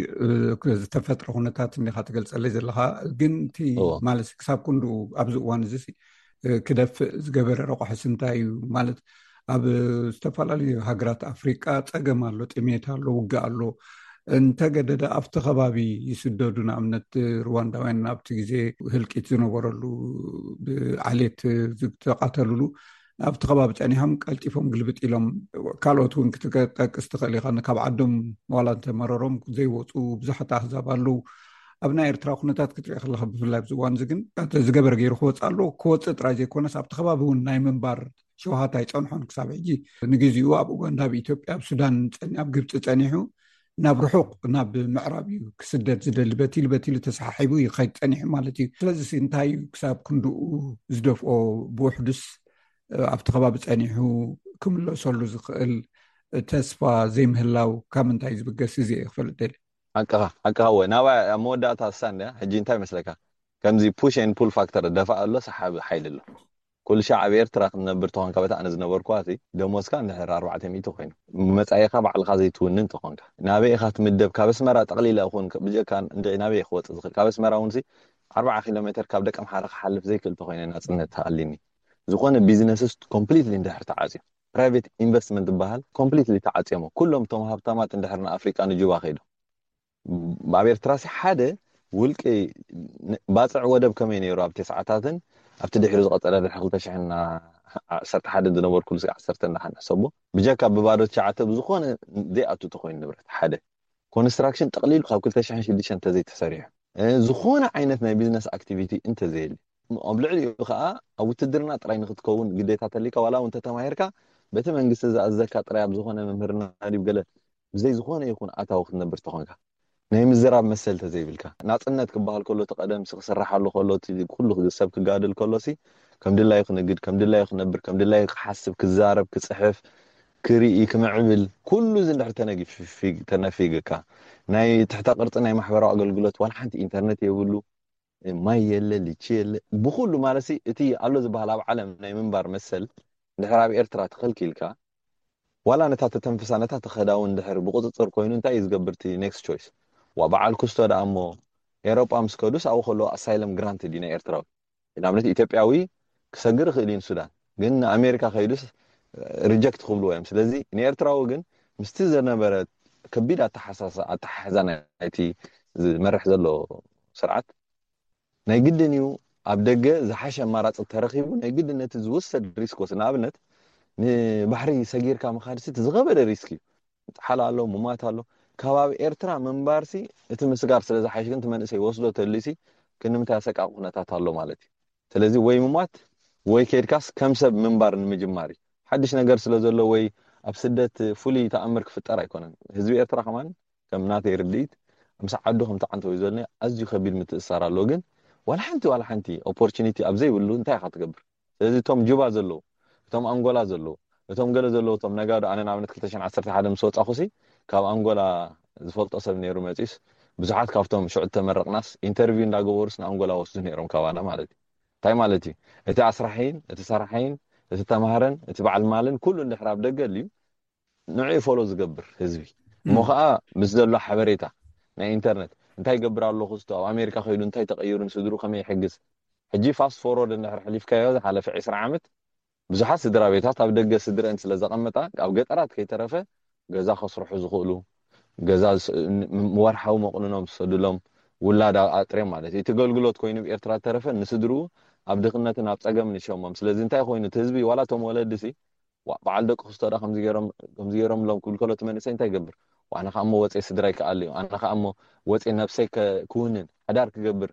[SPEAKER 2] ኢሉ ዝተፈጥረ ኩነታት እንዲኻ ትገልጸለይ ዘለኻ ግን እቲ ማለት ክሳብ ክንዱ ኣብዚ እዋን እዚ ክደፍእ ዝገበረ ረቑሕስ እንታይ እዩ ማለት ኣብ ዝተፈላለዩ ሃገራት ኣፍሪቃ ፀገም ኣሎ ጥሜት ኣሎ ውግእ ኣሎ እንተገደደ ኣብቲ ከባቢ ይስደዱ ንኣብነት ሩዋንዳውያን ኣብቲ ግዜ ህልቂት ዝነበረሉ ብዓሌት ዝተቃተልሉ ኣብቲ ከባቢ ፀኒሖም ቀልጢፎም ግልብጥ ኢሎም ካልኦት እውን ክትጠቅስ ትኽእል ኢኻ ካብ ዓዶም ዋላ እንተመረሮም ዘይወፁ ብዙሓት ኣህዛብ ኣለው ኣብ ናይ ኤርትራ ኩነታት ክትሪኢ ከለካ ብፍላይ ኣብዚ እዋን እዚ ግን ዝገበረ ገይሩ ክወፅእ ኣሎ ክወፅእ ጥራይ ዘይኮነስ ኣብቲ ከባቢ እውን ናይ ምንባር ሸውሃት ኣይፀንሖን ክሳብ ሕጂ ንግዜኡ ኣብ ኡጋንዳ ብኢትዮጵያ ኣብ ሱዳን ኣብ ግብፂ ፀኒሑ ናብ ርሑቕ ናብ ምዕራብ እዩ ክስደድ ዝደሊ በቲሉ በቲሉ ተሰሓሒቡ ይኸይድ ፀኒሑ ማለት እዩ ስለዚ እንታይ ክሳብ ክንድኡ ዝደፍኦ ብውሕዱስ ኣብቲ ከባቢ ፀኒሑ ክምለሰሉ ዝኽእል ተስፋ ዘይምህላው ካብ ምንታይ ዝብገስ እዚ ክፈልጥ ደሊ
[SPEAKER 12] ኣንቀኻ ኣንቀኻ ወይ ናባ ኣብ መወዳእታ ሳንዳ ሕጂ እንታይ መስለካ ከምዚ ፑሽ ኤንድ ፑል ፋክተር ደፋእ ኣሎ ሰሓቢ ሓይል ኣሎ ኩሉ ሻዕብ ኤርትራ ክንነብር ተኾንካ በታ ኣነ ዝነበርኩ ኣቲ ደሞዝካ እንድሕር ኣርባዕተ ሚእቲ ኮይኑ መጻኢኻ ባዕልኻ ዘይትውንን ተኾንካ ናበይ ኢኻ ትምደብ ካብ ኣስመራ ጠቕሊላ ይኹን ብጀካ ናበይ ክወፅእ ዝኽእል ካብ ኣስመራ እውን ኣርባዓ ኪሎ ሜትር ካብ ደቀ ምሓረ ክሓልፍ ዘይክእል ተኾይነ ናፅነት ተሃልኒ ዝኾነ ቢዝነስስ ኮምፕሊትሊ እንድሕር ተዓፅዮ ፕራይቬት ኢንቨስትመንት ዝበሃል ኮምፕሊትሊ ተዓፅዮሞ ኩሎም ቶም ሃብታማት እንድሕር ንኣፍሪቃ ንጁባ ኸይዶም ኣብ ኤርትራ ሓደ ውልቂ ባፅዕ ወደብ ከመይ ነይሩ ኣብ ተስዓታትን ኣብቲ ድሕሪ ዝቐፀለ ድሕሪ ሁለት ሺህ ዓሰርተ ሓደ ዝነበሩ ኩሉ ዓሰርተ እንዳሓንሕሰቦ ብጀካ ብባዶ ትሽዓተ ብዝኾነ ዘይኣቱ ተኮይኑ ንብረት ሓደ ኮንስትራክሽን ጠቕሊሉ ካብ ሁለት ሺህ ሽዱሽተ እንተዘይተሰሪሑ ዝኾነ ዓይነት ናይ ቢዝነስ ኣክቲቪቲ እንተዘይሊ ኣብ ልዕሊኡ ከዓ ኣብ ውትድርና ጥራይ ንክትከውን ግዴታ ተሊካ ዋላ እውን ተተማሂርካ በቲ መንግስቲ ዝኣዘዝካ ጥራይ ኣብ ዝኾነ መምህርና ዲብ ገለ ብዘይ ዝኾነ ይኹን ኣታዊ ክትነብር ተኾንካ ናይ ምዝራብ መሰል ተዘይብልካ ናፅነት ክበሃል ከሎ ተቐደም ክስራሓሉ ከሎ ኩሉ ሰብ ክጋደል ከሎሲ ከም ድላይ ክነግድ ከም ድላይ ክነብር ከም ድላይ ክሓስብ ክዛረብ ክፅሕፍ كري كمعبل كل زندحر تنقي في تنفيقك ناي تحت قرط ناي محبره اغلغلوت ولا حنت انترنت يبلو ما يله ليشيل بكل مالسي اتي الله زباله عالم ناي منبر مسل دحراب ايرترا تخلكيلكا ولا نتا تتنفس نتا تخداو اندحر بقطصر كوينو انت يزغبرتي نيكست تشويس وبعال كوستو دامو ايروبا مسكودس او خلو اسايلم جرانت دينا ايرترا نامنت ايثيوبياوي كسغر خيلين سودان ግን አሜሪካ ከይዱስ ሪጀክት خبلو يم ስለዚህ ነኤርትራው ግን ምስቲ ዘነበረ ከቢድ አተሐሳሳ አተሐዛናይቲ መርሕ ዘሎ ስርዓት ናይ ግድንዩ ኣብ ደገ ዝሓሸ ማራጽ ተረኺቡ ናይ ግድነት ዝወሰድ ሪስክ ወስና ኣብነት ንባህሪ ሰጊርካ መኻድሲ ዝገበረ ሪስክ ሓላሎ ሙማታሎ ከባቢ ኤርትራ መንባርሲ እቲ ምስጋር ስለ ዝሓሽ ግን ተመንሰይ ወስዶ ተልሲ ክንምታ ያሰቃ ኩነታት አሎ ማለት ስለዚህ ወይ ሙማት ወይ ከድካስ ከምሰብ መንባር ንምጅማሪ حدش ነገር ስለዘሎ ወይ ኣብ ስደት ፉሊ ተኣምር ክፍጠር ኣይኮነን ህዝቢ ኤርትራ ከማን ከም ናተ ይርዲት ምስ ዓዱ ከም ተዓንቶ ይዘልኒ ኣዝዩ ከቢድ ምትእሳር ኣሎ ግን ወላ ሓንቲ ወላ ሓንቲ ኦፖርቹኒቲ ኣብ ዘይብሉ እንታይኻ ትገብር ስለዚህ ቶም ጁባ ዘሎ ቶም አንጎላ ዘሎ ቶም ገለ ዘሎ ቶም ነጋዶ ኣነ ናብነት ክልተ ሺህ ዓሰርተ ሓደ ምስ ወጻኹሲ ካብ አንጎላ ዝፈልጦ ሰብ ነይሩ መጺስ ብዙሓት ካብቶም ሽዑ ተመረቅናስ ኢንተርቪው እንዳገበሩስ ንአንጎላ ወስዱ ነይሮም ካባና ማለት እንታይ ማለት እዩ እቲ ኣስራሒን እቲ ሰራሒን እቲ ተማሃረን እቲ በዓል ማልን ኩሉ እንድሕራብ ደገልዩ ንዑ ፎሎ ዝገብር ህዝቢ ሞኸአ ምስ ዘሎ ሓበሬታ ናይ ኢንተርኔት እንታይ ይገብር ኣሎ ኹስቶ ኣብ ኣሜሪካ ኸይዱ እንታይ ተቀይሩን ስድሩ ከመይ ይሕግዝ ሕጂ ፋስት ፎርወርድ እንድሕር ሕሊፍካዮ ዝሓለፈ عشرين ዓመት ብዙሓት ስድራ ቤታት ኣብ ደገ ስድረን ስለ ዘቐመጣ ኣብ ገጠራት ከይተረፈ ገዛ ከስርሑ ዝኽእሉ ገዛ ወርሓዊ መቕንኖም ዝሰድሎም ውላድ ኣጥሬም ማለት እቲ ገልግሎት ኮይኑ ብኤርትራ ተረፈ ንስድሩ ኣብ ድኽነትን ኣብ ፀገምን ይሸሞም ስለዚ እንታይ ኮይኑ ህዝቢ ዋላቶም ወለድሲ በዓል ደቂ ክስተዳ ከምዚ ገይሮም ከምዚ ገይሮም ሎም ኩልከሎት መንእሰይ እንታይ ይገብር ዋና ከ እሞ ወፀይ ስድራይ ከኣል እዩ ኣነ ከ እሞ ወፀይ ነፍሰይ ክውንን ሓዳር ክገብር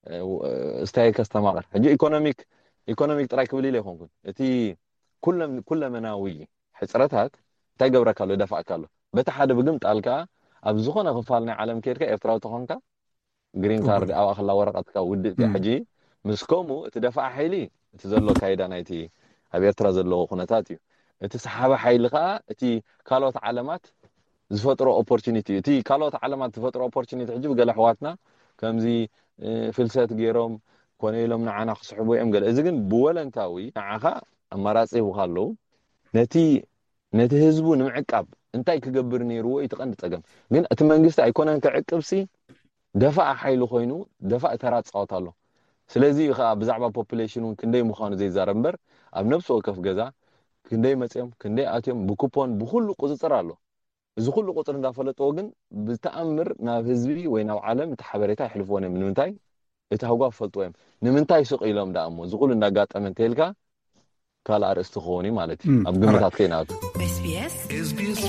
[SPEAKER 12] እስታይ ከስተማቐር ሕጂ ኢኮኖሚክ ኢኮኖሚክ ጥራይ ክብል ኢለ ይኾንኩን እቲ ኩለም ኩለመናዊ ሕፅረታት እንታይ ገብረካሎ ደፋእካሎ በታ ሓደ ብግም ጣልካ ኣብ ዝኾነ ክፋል ናይ ዓለም ከድካ ኤርትራዊ ተኾንካ ግሪን ካርድ ኣብ ኣኽላ ወረቐትካ ውድእቲ ሕጂ ምስኮሙ እቲ ደፋዕ ሓይሊ እቲ ዘሎ ካይዳ ናይቲ ኣብ ኤርትራ ዘሎ ኩነታት እዩ እቲ ሰሓባ ሓይሊ ከዓ እቲ ካልኦት ዓለማት ዝፈጥሮ ኦፖርቹኒቲ እቲ ካልኦት ዓለማት ዝፈጥሮ ኦፖርቹኒቲ ሕጂ ገለ ኣሕዋትና ከምዚ ፍልሰት ገይሮም ኮነ ኢሎም ንዓና ክስሕቡ እዮም ገለ እዚ ግን ብወለንታዊ ንዓኻ ኣማራፂ ይብካሉ ነቲ ነቲ ህዝቡ ንምዕቃብ እንታይ ክገብር ነይርዎ ይተቐንዲ ፀገም ግን እቲ መንግስቲ ኣይኮነን ክዕቅብሲ ደፋዕ ሓይሊ ኮይኑ ደፋዕ ተራፅዖት ኣሎ ስለዚ ከዓ ብዛዕባ ፖፑሌሽኑን ክንደይ ምዃኑ ዘይዛረብ እምበር ኣብ ነፍሲ ወከፍ ገዛ ክንደይ መፅዮም ክንደይ ኣትዮም ብኩፖን ብኩሉ ቁፅፅር ኣሎ እዚ ኩሉ ቁፅር እንዳፈለጥዎ ግን ብተኣምር ናብ ህዝቢ ወይ ናብ ዓለም እቲ ሓበሬታ ይሕልፍዎን እዮም ንምንታይ እቲ ሃጓ ፈልጥዎ እዮም ንምንታይ ስቕ ኢሎም ዳእሞ እዚ ኩሉ እንዳጋጠመ እንተይልካ ካልእ ኣርእስቲ ክኸውን እዩ ማለት እዩ ኣብ ግምታት ከይናቱ
[SPEAKER 1] ኤስቢኤስ ኤስቢኤስ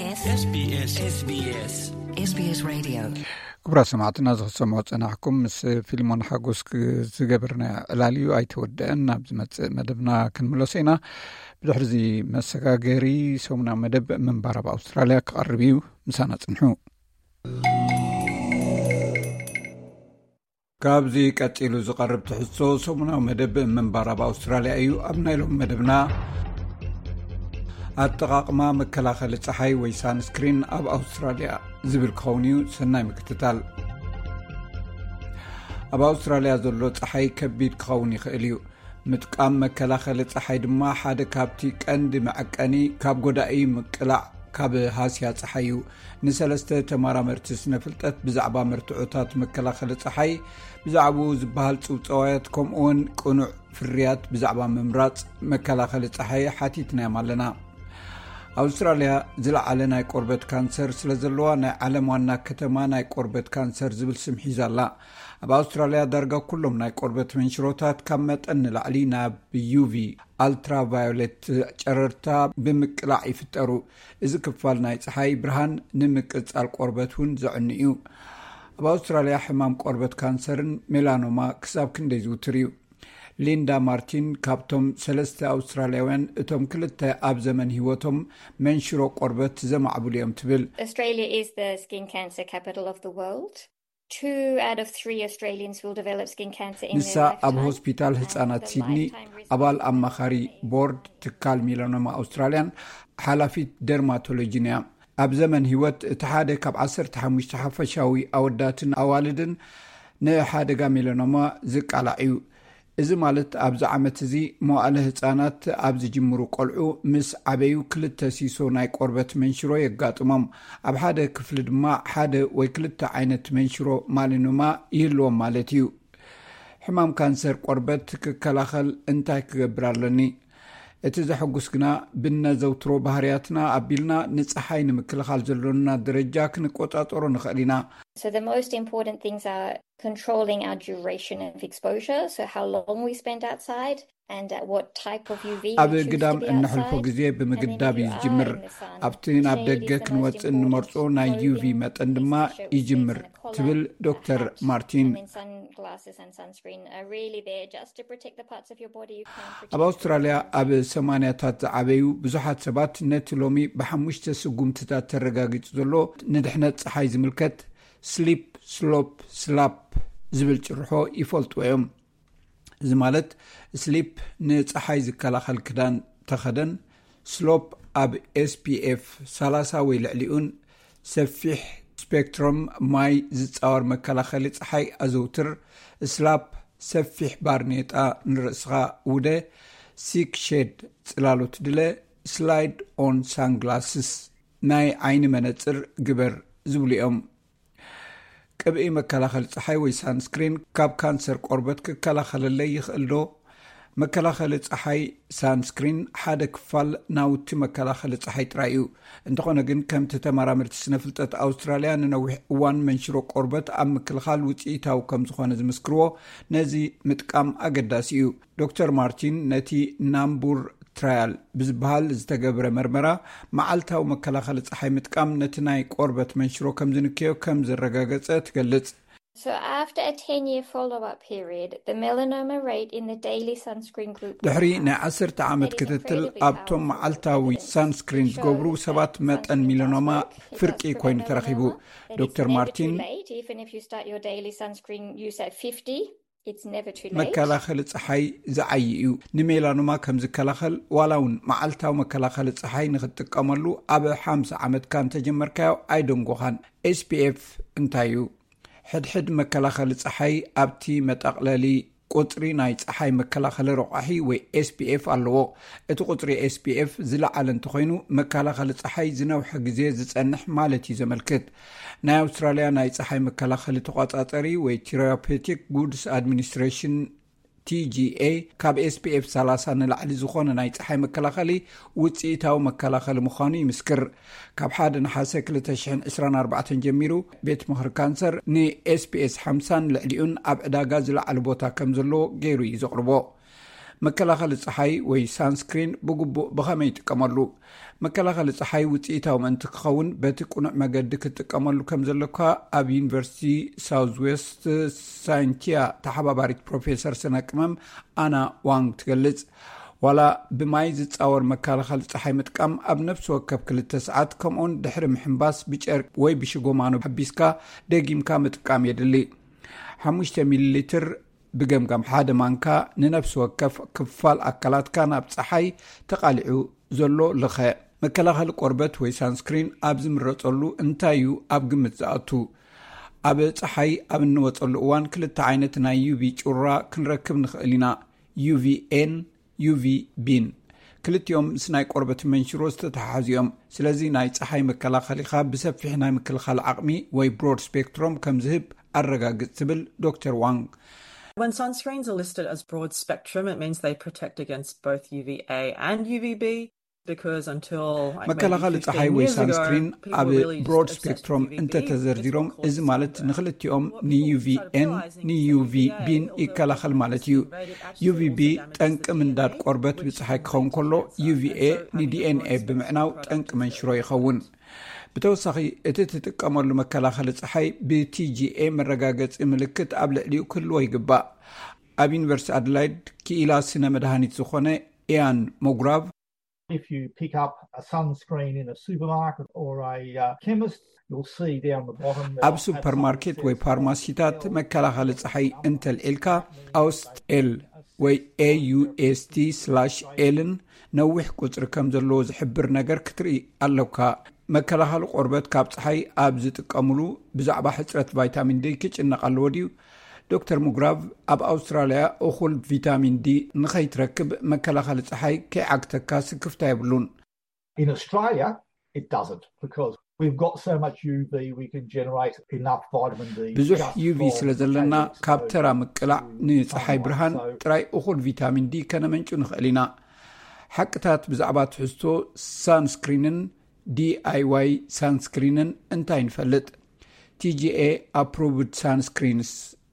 [SPEAKER 1] ኤስቢኤስ ኤስቢኤስ ኤስቢኤስ ሬድዮ
[SPEAKER 2] ክብራ ሰማዕትና ዝኽሰምዖ ፀናሕኩም ምስ ፊልሞን ሓጎስ ዝገበርና ዕላልዩ ኣይተወድአን ናብ ዝመፅእ መደብና ክንምለሶ ኢና ብድሕሪ ዚ መሰጋገሪ ሰሙና መደብ መንባር ኣብ ኣውስትራልያ ክቐርብ እዩ ምሳና ፅንሑ ካብዚ ቀፂሉ ዝቐርብ ትሕሶ ሰሙናዊ መደብ መንባር ኣብ ኣውስትራልያ እዩ ኣብ ናይሎም መደብና ኣጠቃቅማ መከላኸሊ ፀሓይ ወይ ሳንስክሪን ኣብ ኣውስትራልያ ዝብል ክኸውን እዩ ሰናይ ምክትታል ኣብ ኣውስትራልያ ዘሎ ፀሓይ ከቢድ ክኸውን ይኽእል እዩ ምጥቃም መከላኸሊ ፀሓይ ድማ ሓደ ካብቲ ቀንዲ መዐቀኒ ካብ ጎዳኢ ምቅላዕ ካብ ሃስያ ፀሓይ እዩ ንሰለስተ ተመራመርቲ ስነፍልጠት ብዛዕባ መርትዖታት መከላኸሊ ፀሓይ ብዛዕባ ዝበሃል ፅውፀዋያት ከምኡውን ቅኑዕ ፍርያት ብዛዕባ ምምራፅ መከላኸሊ ፀሓይ ሓቲትናዮም ኣለና ኣውስትራልያ ዝለዓለ ናይ ቆርበት ካንሰር ስለ ዘለዋ ናይ ዓለም ዋና ከተማ ናይ ቆርበት ካንሰር ዝብል ስም ሒዛላ ኣብ ኣውስትራልያ ዳርጋ ኩሎም ናይ ቆርበት መንሽሮታት ካብ መጠን ንላዕሊ ናብ ዩቪ ኣልትራቫዮሌት ጨረርታ ብምቅላዕ ይፍጠሩ እዚ ክፋል ናይ ፀሓይ ብርሃን ንምቅፃል ቆርበት እውን ዘዕኒ እዩ ኣብ ኣውስትራልያ ሕማም ቆርበት ካንሰርን ሜላኖማ ክሳብ ክንደይ ዝውትር እዩ ሊንዳ ማርቲን ካብቶም ሰለስተ ኣውስትራልያውያን እቶም ክልተ ኣብ ዘመን ህይወቶም መንሽሮ ቆርበት ዘማዕብሉ እዮም ትብል
[SPEAKER 13] Australia is the skin cancer capital of the world. two out of three Australians will develop skin cancer in
[SPEAKER 2] ንሳ
[SPEAKER 13] their
[SPEAKER 2] ኣብ
[SPEAKER 13] lifetime.
[SPEAKER 2] ሆስፒታል ህፃናት ሲድኒ ኣባል ኣማኻሪ ቦርድ ትካል ሚላኖማ ኣውስትራልያን ሓላፊት ደርማቶሎጂን እያ ኣብ ዘመን ህይወት እቲ ሓደ ካብ ዓሰርተ ሓሙሽተ ሓፈሻዊ ኣወዳትን ኣዋልድን ንሓደጋ ሚላኖማ ዝቃላዕ እዩ እዚ ማለት ኣብዚ ዓመት እዚ መዋእለ ህፃናት ኣብ ዝጅምሩ ቆልዑ ምስ ዓበዩ ክልተ ሲሶ ናይ ቆርበት መንሽሮ የጋጥሞም ኣብ ሓደ ክፍሊ ድማ ሓደ ወይ ክልተ ዓይነት መንሽሮ ማሊኖማ ይህልዎም ማለት እዩ ሕማም ካንሰር ቆርበት ክከላኸል እንታይ ክገብር ኣለኒ እቲ ዘሐጉስ ግና ብነዘውትሮ ባህርያትና ኣቢልና ንፀሓይ ንምክልኻል ዘለና ደረጃ ክንቆጣጠሮ ንኽእል ኢና
[SPEAKER 13] So the most important things are controlling our duration of exposure, so how long we spend outside and at what type of U V
[SPEAKER 2] ኣብ
[SPEAKER 13] we choose
[SPEAKER 2] ግዳም
[SPEAKER 13] to be
[SPEAKER 2] እንሕልፎ
[SPEAKER 13] outside.
[SPEAKER 2] ግዜ ብምግዳብ ዝጅምር ኣብቲ ናብ ደገ ክንወፅእ እንመርጾ ናይ ዩቪ መጠን ድማ ይጅምር ትብል ዶክተር ማርቲን
[SPEAKER 13] And then sunglasses and sunscreen are really there just to protect the parts of your body you can protect.
[SPEAKER 2] ኣብ ኣውስትራልያ ኣብ ሰማንያታት ዝዓበዩ ብዙሓት ሰባት ነቲ ሎሚ ብሓሙሽተ ስጉምትታት ተረጋጊጹ ዘሎ ንድሕነት ፀሓይ ዝምልከት ስሊፕ ስሎፕ ስላፕ ዝብል ጭርሖ ይፈልጡ እዮም እዚ ማለት ስሊፕ ንፀሓይ ዝከላኸል ክዳን ተኸደን ስሎፕ ኣብ ኤስ ፒ ኤፍ ሰላሳ ወይ ልዕሊኡን ሰፊሕ ስፔክትሮም ማይ ዝፃወር መከላኸሊ ፀሓይ ኣዘውትር ስላፕ ሰፊሕ ባርኔጣ ንርእስኻ ውደ ሲክ ሼድ ጽላሎት ድለ ስላይድ ኦን ሳንግላስስ ናይ ዓይኒ መነፅር ግበር ዝብሉ እዮም ቅብኢ መከላኸሊ ፀሓይ ወይ ሳንስክሪን ካብ ካንሰር ቆርበት ክከላኸለለይ ይኽእል ዶ መከላኸሊ ፀሓይ ሳንስክሪን ሓደ ክፋል ናውቲ መከላኸሊ ፀሓይ ጥራይ እዩ እንተኾነ ግን ከምቲ ተመራመርቲ ስነ ፍልጠት ኣውስትራልያ ንነዊሕ እዋን መንሽሮ ቆርበት ኣብ ምክልኻል ውፅኢታዊ ከም ዝኾነ ዝምስክርዎ ነዚ ምጥቃም ኣገዳሲ እዩ ዶክተር ማርቲን ነቲ ናምቡር ትራያል ብዝበሃል ዝተገብረ መርመራ መዓልታዊ መከላኸሊ ፀሓይ ምጥቃም ነቲ ናይ ቆርበት መንሽሮ ከም ዝንከዮ ከም ዘረጋገፀ ትገልጽ
[SPEAKER 13] So after a ten-year follow-up period, the melanoma rate in the daily sunscreen group
[SPEAKER 2] ድሕሪ ናይ ዓሰርተ ዓመት ክትትል ኣብቶም መዓልታዊ ሳንስክሪን ዝገብሩ ሰባት መጠን ሚላኖማ ፍርቂ ኮይኑ ተረኺቡ ዶክተር ማርቲን
[SPEAKER 13] even if you start your daily sunscreen use at fifty it's never too late
[SPEAKER 2] መከላኸሊ ፀሓይ ዝዓይ እዩ ንሜላኖማ ከም ዝከላኸል ዋላውን መዓልታዊ መከላኸሊ ፀሓይ ንኽትጥቀመሉ ኣብ ሓምሳ ዓመት ካን ተጀመርካዮ ኣይደንጎኻን ኤስ ፒ ኤፍ እንታይ እዩ ሕድሕድ መከላኸሊ ፀሓይ ኣብቲ መጠቕለሊ ቁፅሪ ናይ ፀሓይ መከላኸሊ ረቋሒ ወይ ኤስ ፒ ኤፍ ኣለዎ እቲ ቁፅሪ ኤስ ፒ ኤፍ ዝለዓለ እንተኾይኑ መከላኸሊ ፀሓይ ዝነውሐ ግዜ ዝፀንሕ ማለት እዩ ዘመልክት ናይ ኣውስትራልያ ናይ ፀሓይ መከላኸሊ ተቆፃፀሪ ወይ ቴራፒውቲክ ጉድስ ኣድሚኒስትሬሽን ቲ ጂ ኤ ካብ ኤስ ፒ ኤፍ ሰላሳ ንላዕሊ ዝኾነ ናይ ፀሓይ መከላኸሊ ውፅኢታዊ መከላኸሊ ምዃኑ ይምስክር ካብ ሓደ ነሓሰ ክልተ ሽሕን ዒስራን ኣርባዕተን ጀሚሩ ቤት ምኽሪ ካንሰር ንኤስ ፒ ኤስ ሓምሳን ልዕሊኡን ኣብ ዕዳጋ ዝለዓለ ቦታ ከም ዘለዎ ገይሩ እዩ ዘቕርቦ መከላኸሊ ፀሓይ ወይ ሳንስክሪን ብግቡእ ብኸመይ ይጥቀመሉ መከላኸሊ ፀሓይ ውፅኢታዊ ምእንቲ ክኸውን በቲ ቁኑዕ መገዲ ክትጥቀመሉ ከም ዘለካ ኣብ ዩኒቨርሲቲ ሳውዝ ዌስት ሳይንቲያ ተሓባባሪት ፕሮፌሰር ስነ-ቅመም ኣና ዋንግ ትገልጽ ዋላ ብማይ ዝፃወር መከላኸሊ ፀሓይ ምጥቃም ኣብ ነፍሲ ወከፍ ክልተ ሰዓት ከምኡን ድሕሪ ምሕንባስ ብጨርቂ ወይ ብሽጎማኑ ሓቢስካ ደጊምካ ምጥቃም የድሊ ሓሙሽተ ሚሊ ሊትር ብገምጋም ሓደ ማንካ ንነፍሲ ወከፍ ክፋል ኣካላትካ ናብ ፀሓይ ተቃሊዑ ዘሎ ልኸ መከላኸሊ ቆርበት ወይ ሳንስክሪን ኣብ ዝምረፀሉ እንታይ እዩ ኣብ ግምት ዝኣቱ ኣብ ፀሓይ ኣብ እንወፀሉ እዋን ክልተ ዓይነት ናይ ዩቪ ጩራ ክንረክብ ንኽእል ኢና ዩቪ ኤን ዩቪ ቢን ክልቲኦም ምስ ናይ ቆርበት መንሽሮ ዝተተሓሓዙ እዮም ስለዚ ናይ ፀሓይ መከላኸሊኻ ብሰፊሕ ናይ ምክልኻል ዓቕሚ ወይ ብሮድ ስፔክትሮም ከም ዝህብ ኣረጋግፅ ትብል ዶክተር ዋንግ
[SPEAKER 14] When sunscreens are listed as broad spectrum, it means they protect against both U V A and U V B because until like
[SPEAKER 2] መከላኸሊ ፀሓይ ወይ ሳንስክሪን ኣብ ብሮድ ስፔክትሮም እንተተዘርዚሮም እዚ ማለት ንክልቲኦም ንዩቪ ኤን ንዩቪ ቢን ይከላኸል ማለት እዩ ዩቪ ቢ ጠንቂ ምንዳድ ቆርበት ብፀሓይ ክኸውን ከሎ ዩቪ ኤ ንዲኤንኤ ብምዕናው ጠንቂ መንሽሮ ይኸውን ብተወሳኺ እቲ ትጥቀመሉ መከላኸሊ ፀሓይ ብቲ ጂ ኤ መረጋገፂ ምልክት ኣብ ልዕሊኡ ክህልዎ ይግባእ ኣብ ዩኒቨርሲቲ ኣድላይድ ክኢላ ስነ መድሃኒት ዝኾነ ኢያን ሞግራቭ
[SPEAKER 15] If you pick up a sunscreen in a supermarket or a uh, chemist, you'll see down the bottom
[SPEAKER 2] ኣብ ሱፐርማርኬት ወይ ፋርማሲታት መከላኸሊ ፀሓይ እንተልዒልካ ኣውስት ኤል ወይ ኤ ዩ ኤስ ቲ ስላሽ ኤልን ነዊሕ ቁፅሪ ከም ዘለዎ ዝሕብር ነገር ክትርኢ ኣለውካ። መከላኸሊ ቆርበት ካብ ፀሓይ ኣብ ዝጥቀምሉ ብዛዕባ ሕፅረት ቫይታሚን ዲ ክጭነቕ ኣለዎ ድዩ? ዶክተር ሙግራቭ ኣብ ኣውስትራልያ እኹል ቪታሚን ዲ ንኸይትረክብ መከላኸሊ ፀሓይ ከይዓግተካ ስክፍታ የብሉን።
[SPEAKER 15] In Australia, it doesn't because we've got so much U V we can generate enough vitamin D.
[SPEAKER 2] ብዙሕ ዩቪ ስለ ዘለና ካብ ተራ ምቅላዕ ንፀሓይ ብርሃን ጥራይ እኹል ቪታሚን ዲ ከነመንጩ ንኽእል ኢና። ሓቅታት ብዛዕባ ትሕዝቶ ሳንስክሪንን ዲ ኣይ ዋይ ሳንስክሪንን እንታይ ንፈልጥ? ቲ ጂ ኤ approved sunscreens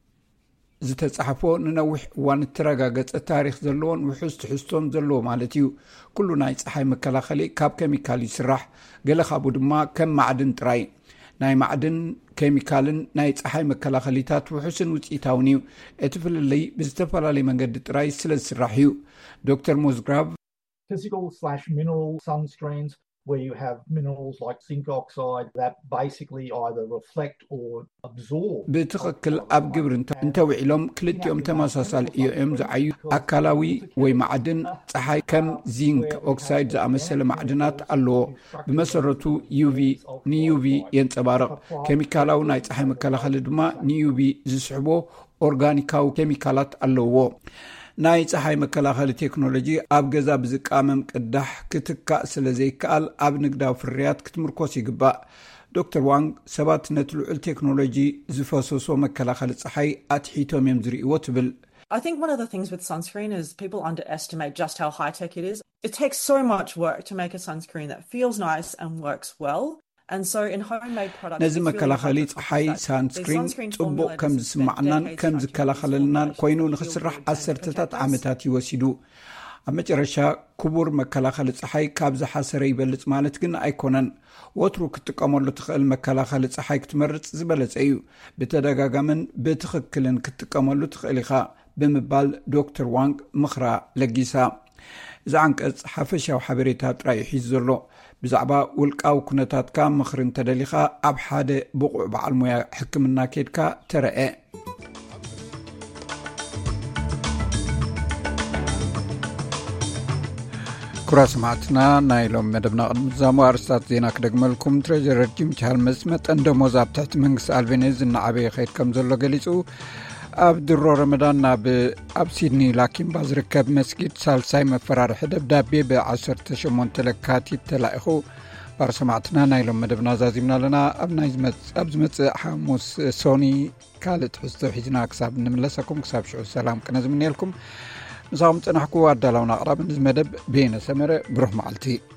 [SPEAKER 2] ዝተጻሕፎ ንነዊሕ እዋን ተረጋገጸ ታሪኽ ዘለዎን ውሕስ ትሕዝቶን ዘለዎ ማለት እዩ። ኩሉ ናይ ፀሓይ መከላኸሊ ካብ ኬሚካል ይስራሕ፣ ገለ ካብኡ ድማ ከም ማዕድን ጥራይ። ናይ ማዕድን ኬሚካልን ናይ ፀሓይ መከላኸሊታት ውሕስን ውፅኢታውን እዩ። እቲ ፍልልይ ብዝተፈላለየ መንገዲ ጥራይ ስለ ዝስራሕ እዩ። ዶክተር ሙዝግራቭ
[SPEAKER 15] physical slash mineral sunscreens where you have minerals like zinc oxide that basically either reflect or absorb.
[SPEAKER 2] ብትኽክል ኣብ ግብሪ እንተውዒሎም ክልቲኦም ተመሳሳሊ እዮም ዝዓዩ ኣካላዊ ወይ ማዕድን ፀሓይ ከም ዚንክ ኦክሳይድ ዝኣመሰለ ማዕድናት ኣለዎ። ብመሰረቱ ዩቪ ንዩቪ የንፀባርቕ፣ ኬሚካላዊ ናይ ፀሓይ መከላኸሊ ድማ ንዩቪ ዝስሕቦ ኦርጋኒካዊ ኬሚካላት ኣለዎ። ናይ ፀሓይ መከላኸሊ ቴክኖሎጂ ኣብ ገዛ ብዝቃመም ቅዳሕ ክትካእ ስለ ዘይከኣል ኣብ ንግዳዊ ፍርያት ክትምርኮስ ይግባእ። ዶክተር ዋንግ ሰባት ነቲ ልዑል ቴክኖሎጂ ዝፈሰሶ መከላኸሊ ፀሓይ ኣትሒቶም እዮም ዝርእይዎ ትብል።
[SPEAKER 14] I think one of the things with sunscreen is people underestimate just how high-tech it is. It takes so much work to make a sunscreen that feels nice and works well. And so in homemade products,
[SPEAKER 2] ነዚ መከላኸሊ ፀሓይ ሳንስክሪን ጽቡቕ ከም ዝስማዕናን ከም ዝከላኸለልናን ኮይኑ ንኽስራሕ ዓሰርተታት ዓመታት ይወሲዱ። ኣብ መጨረሻ ክቡር መከላኸሊ ፀሓይ ካብ ዝሓሰረ ይበልፅ ማለት ግን ኣይኮነን። ወትሩ ክትጥቀመሉ ትኽእል መከላኸሊ ፀሓይ ክትመርፅ ዝበለፀ እዩ። ብተደጋጋምን ብትኽክልን ክትጥቀመሉ ትኽእል ኢኻ ብምባል ዶክተር ዋንግ ምኽራ ለጊሳ። እዚ ዓንቀጽ ሓፈሻዊ ሓበሬታ ጥራይ ሒዙ ዘሎ ብዛዕባ ውልቃዊ ኩነታትካ ምኽሪ እንተደሊኻ ኣብ ሓደ ብቑዕ በዓል ሞያ ሕክምና ኬድካ ተረአ። ኩራ ሰማዕትና ናይ ሎም መደብና ቅድሚ ዛሙ ኣርስታት ዜና ክደግመልኩም። ትሬጀረር ጂም ቻልመስ መጠን ደሞዝ ኣብ ትሕቲ መንግስቲ ኣልቤኒዝ እናዓበየ ኸይድ ከም ዘሎ ገሊጹ። ኣብ ድሮ ረመዳን ናብ ኣብ ሲድኒ ላኪምባ ዝርከብ መስጊድ ሳልሳይ መፈራርሒ ደብዳቤ ብዓሰርተ ሸሞንተ ለካቲት ተላኢኹ። ባርሰማዕትና ናይ ሎም መደብና ዛዚምና ኣለና። ኣብ ናይ ኣብ ዝመጽእ ሓሙስ ሶኒ ካልእ ትሕዝቶ ሒዝና ክሳብ እንምለሰኩም። ክሳብ ሽዑ ሰላም ቅነ ዝምንየልኩም። ምሳኹም ፅናሕኩ ኣዳላውና ኣቕራብ ንዝ መደብ ቤነ ሰመረ ብሩህ መዓልቲ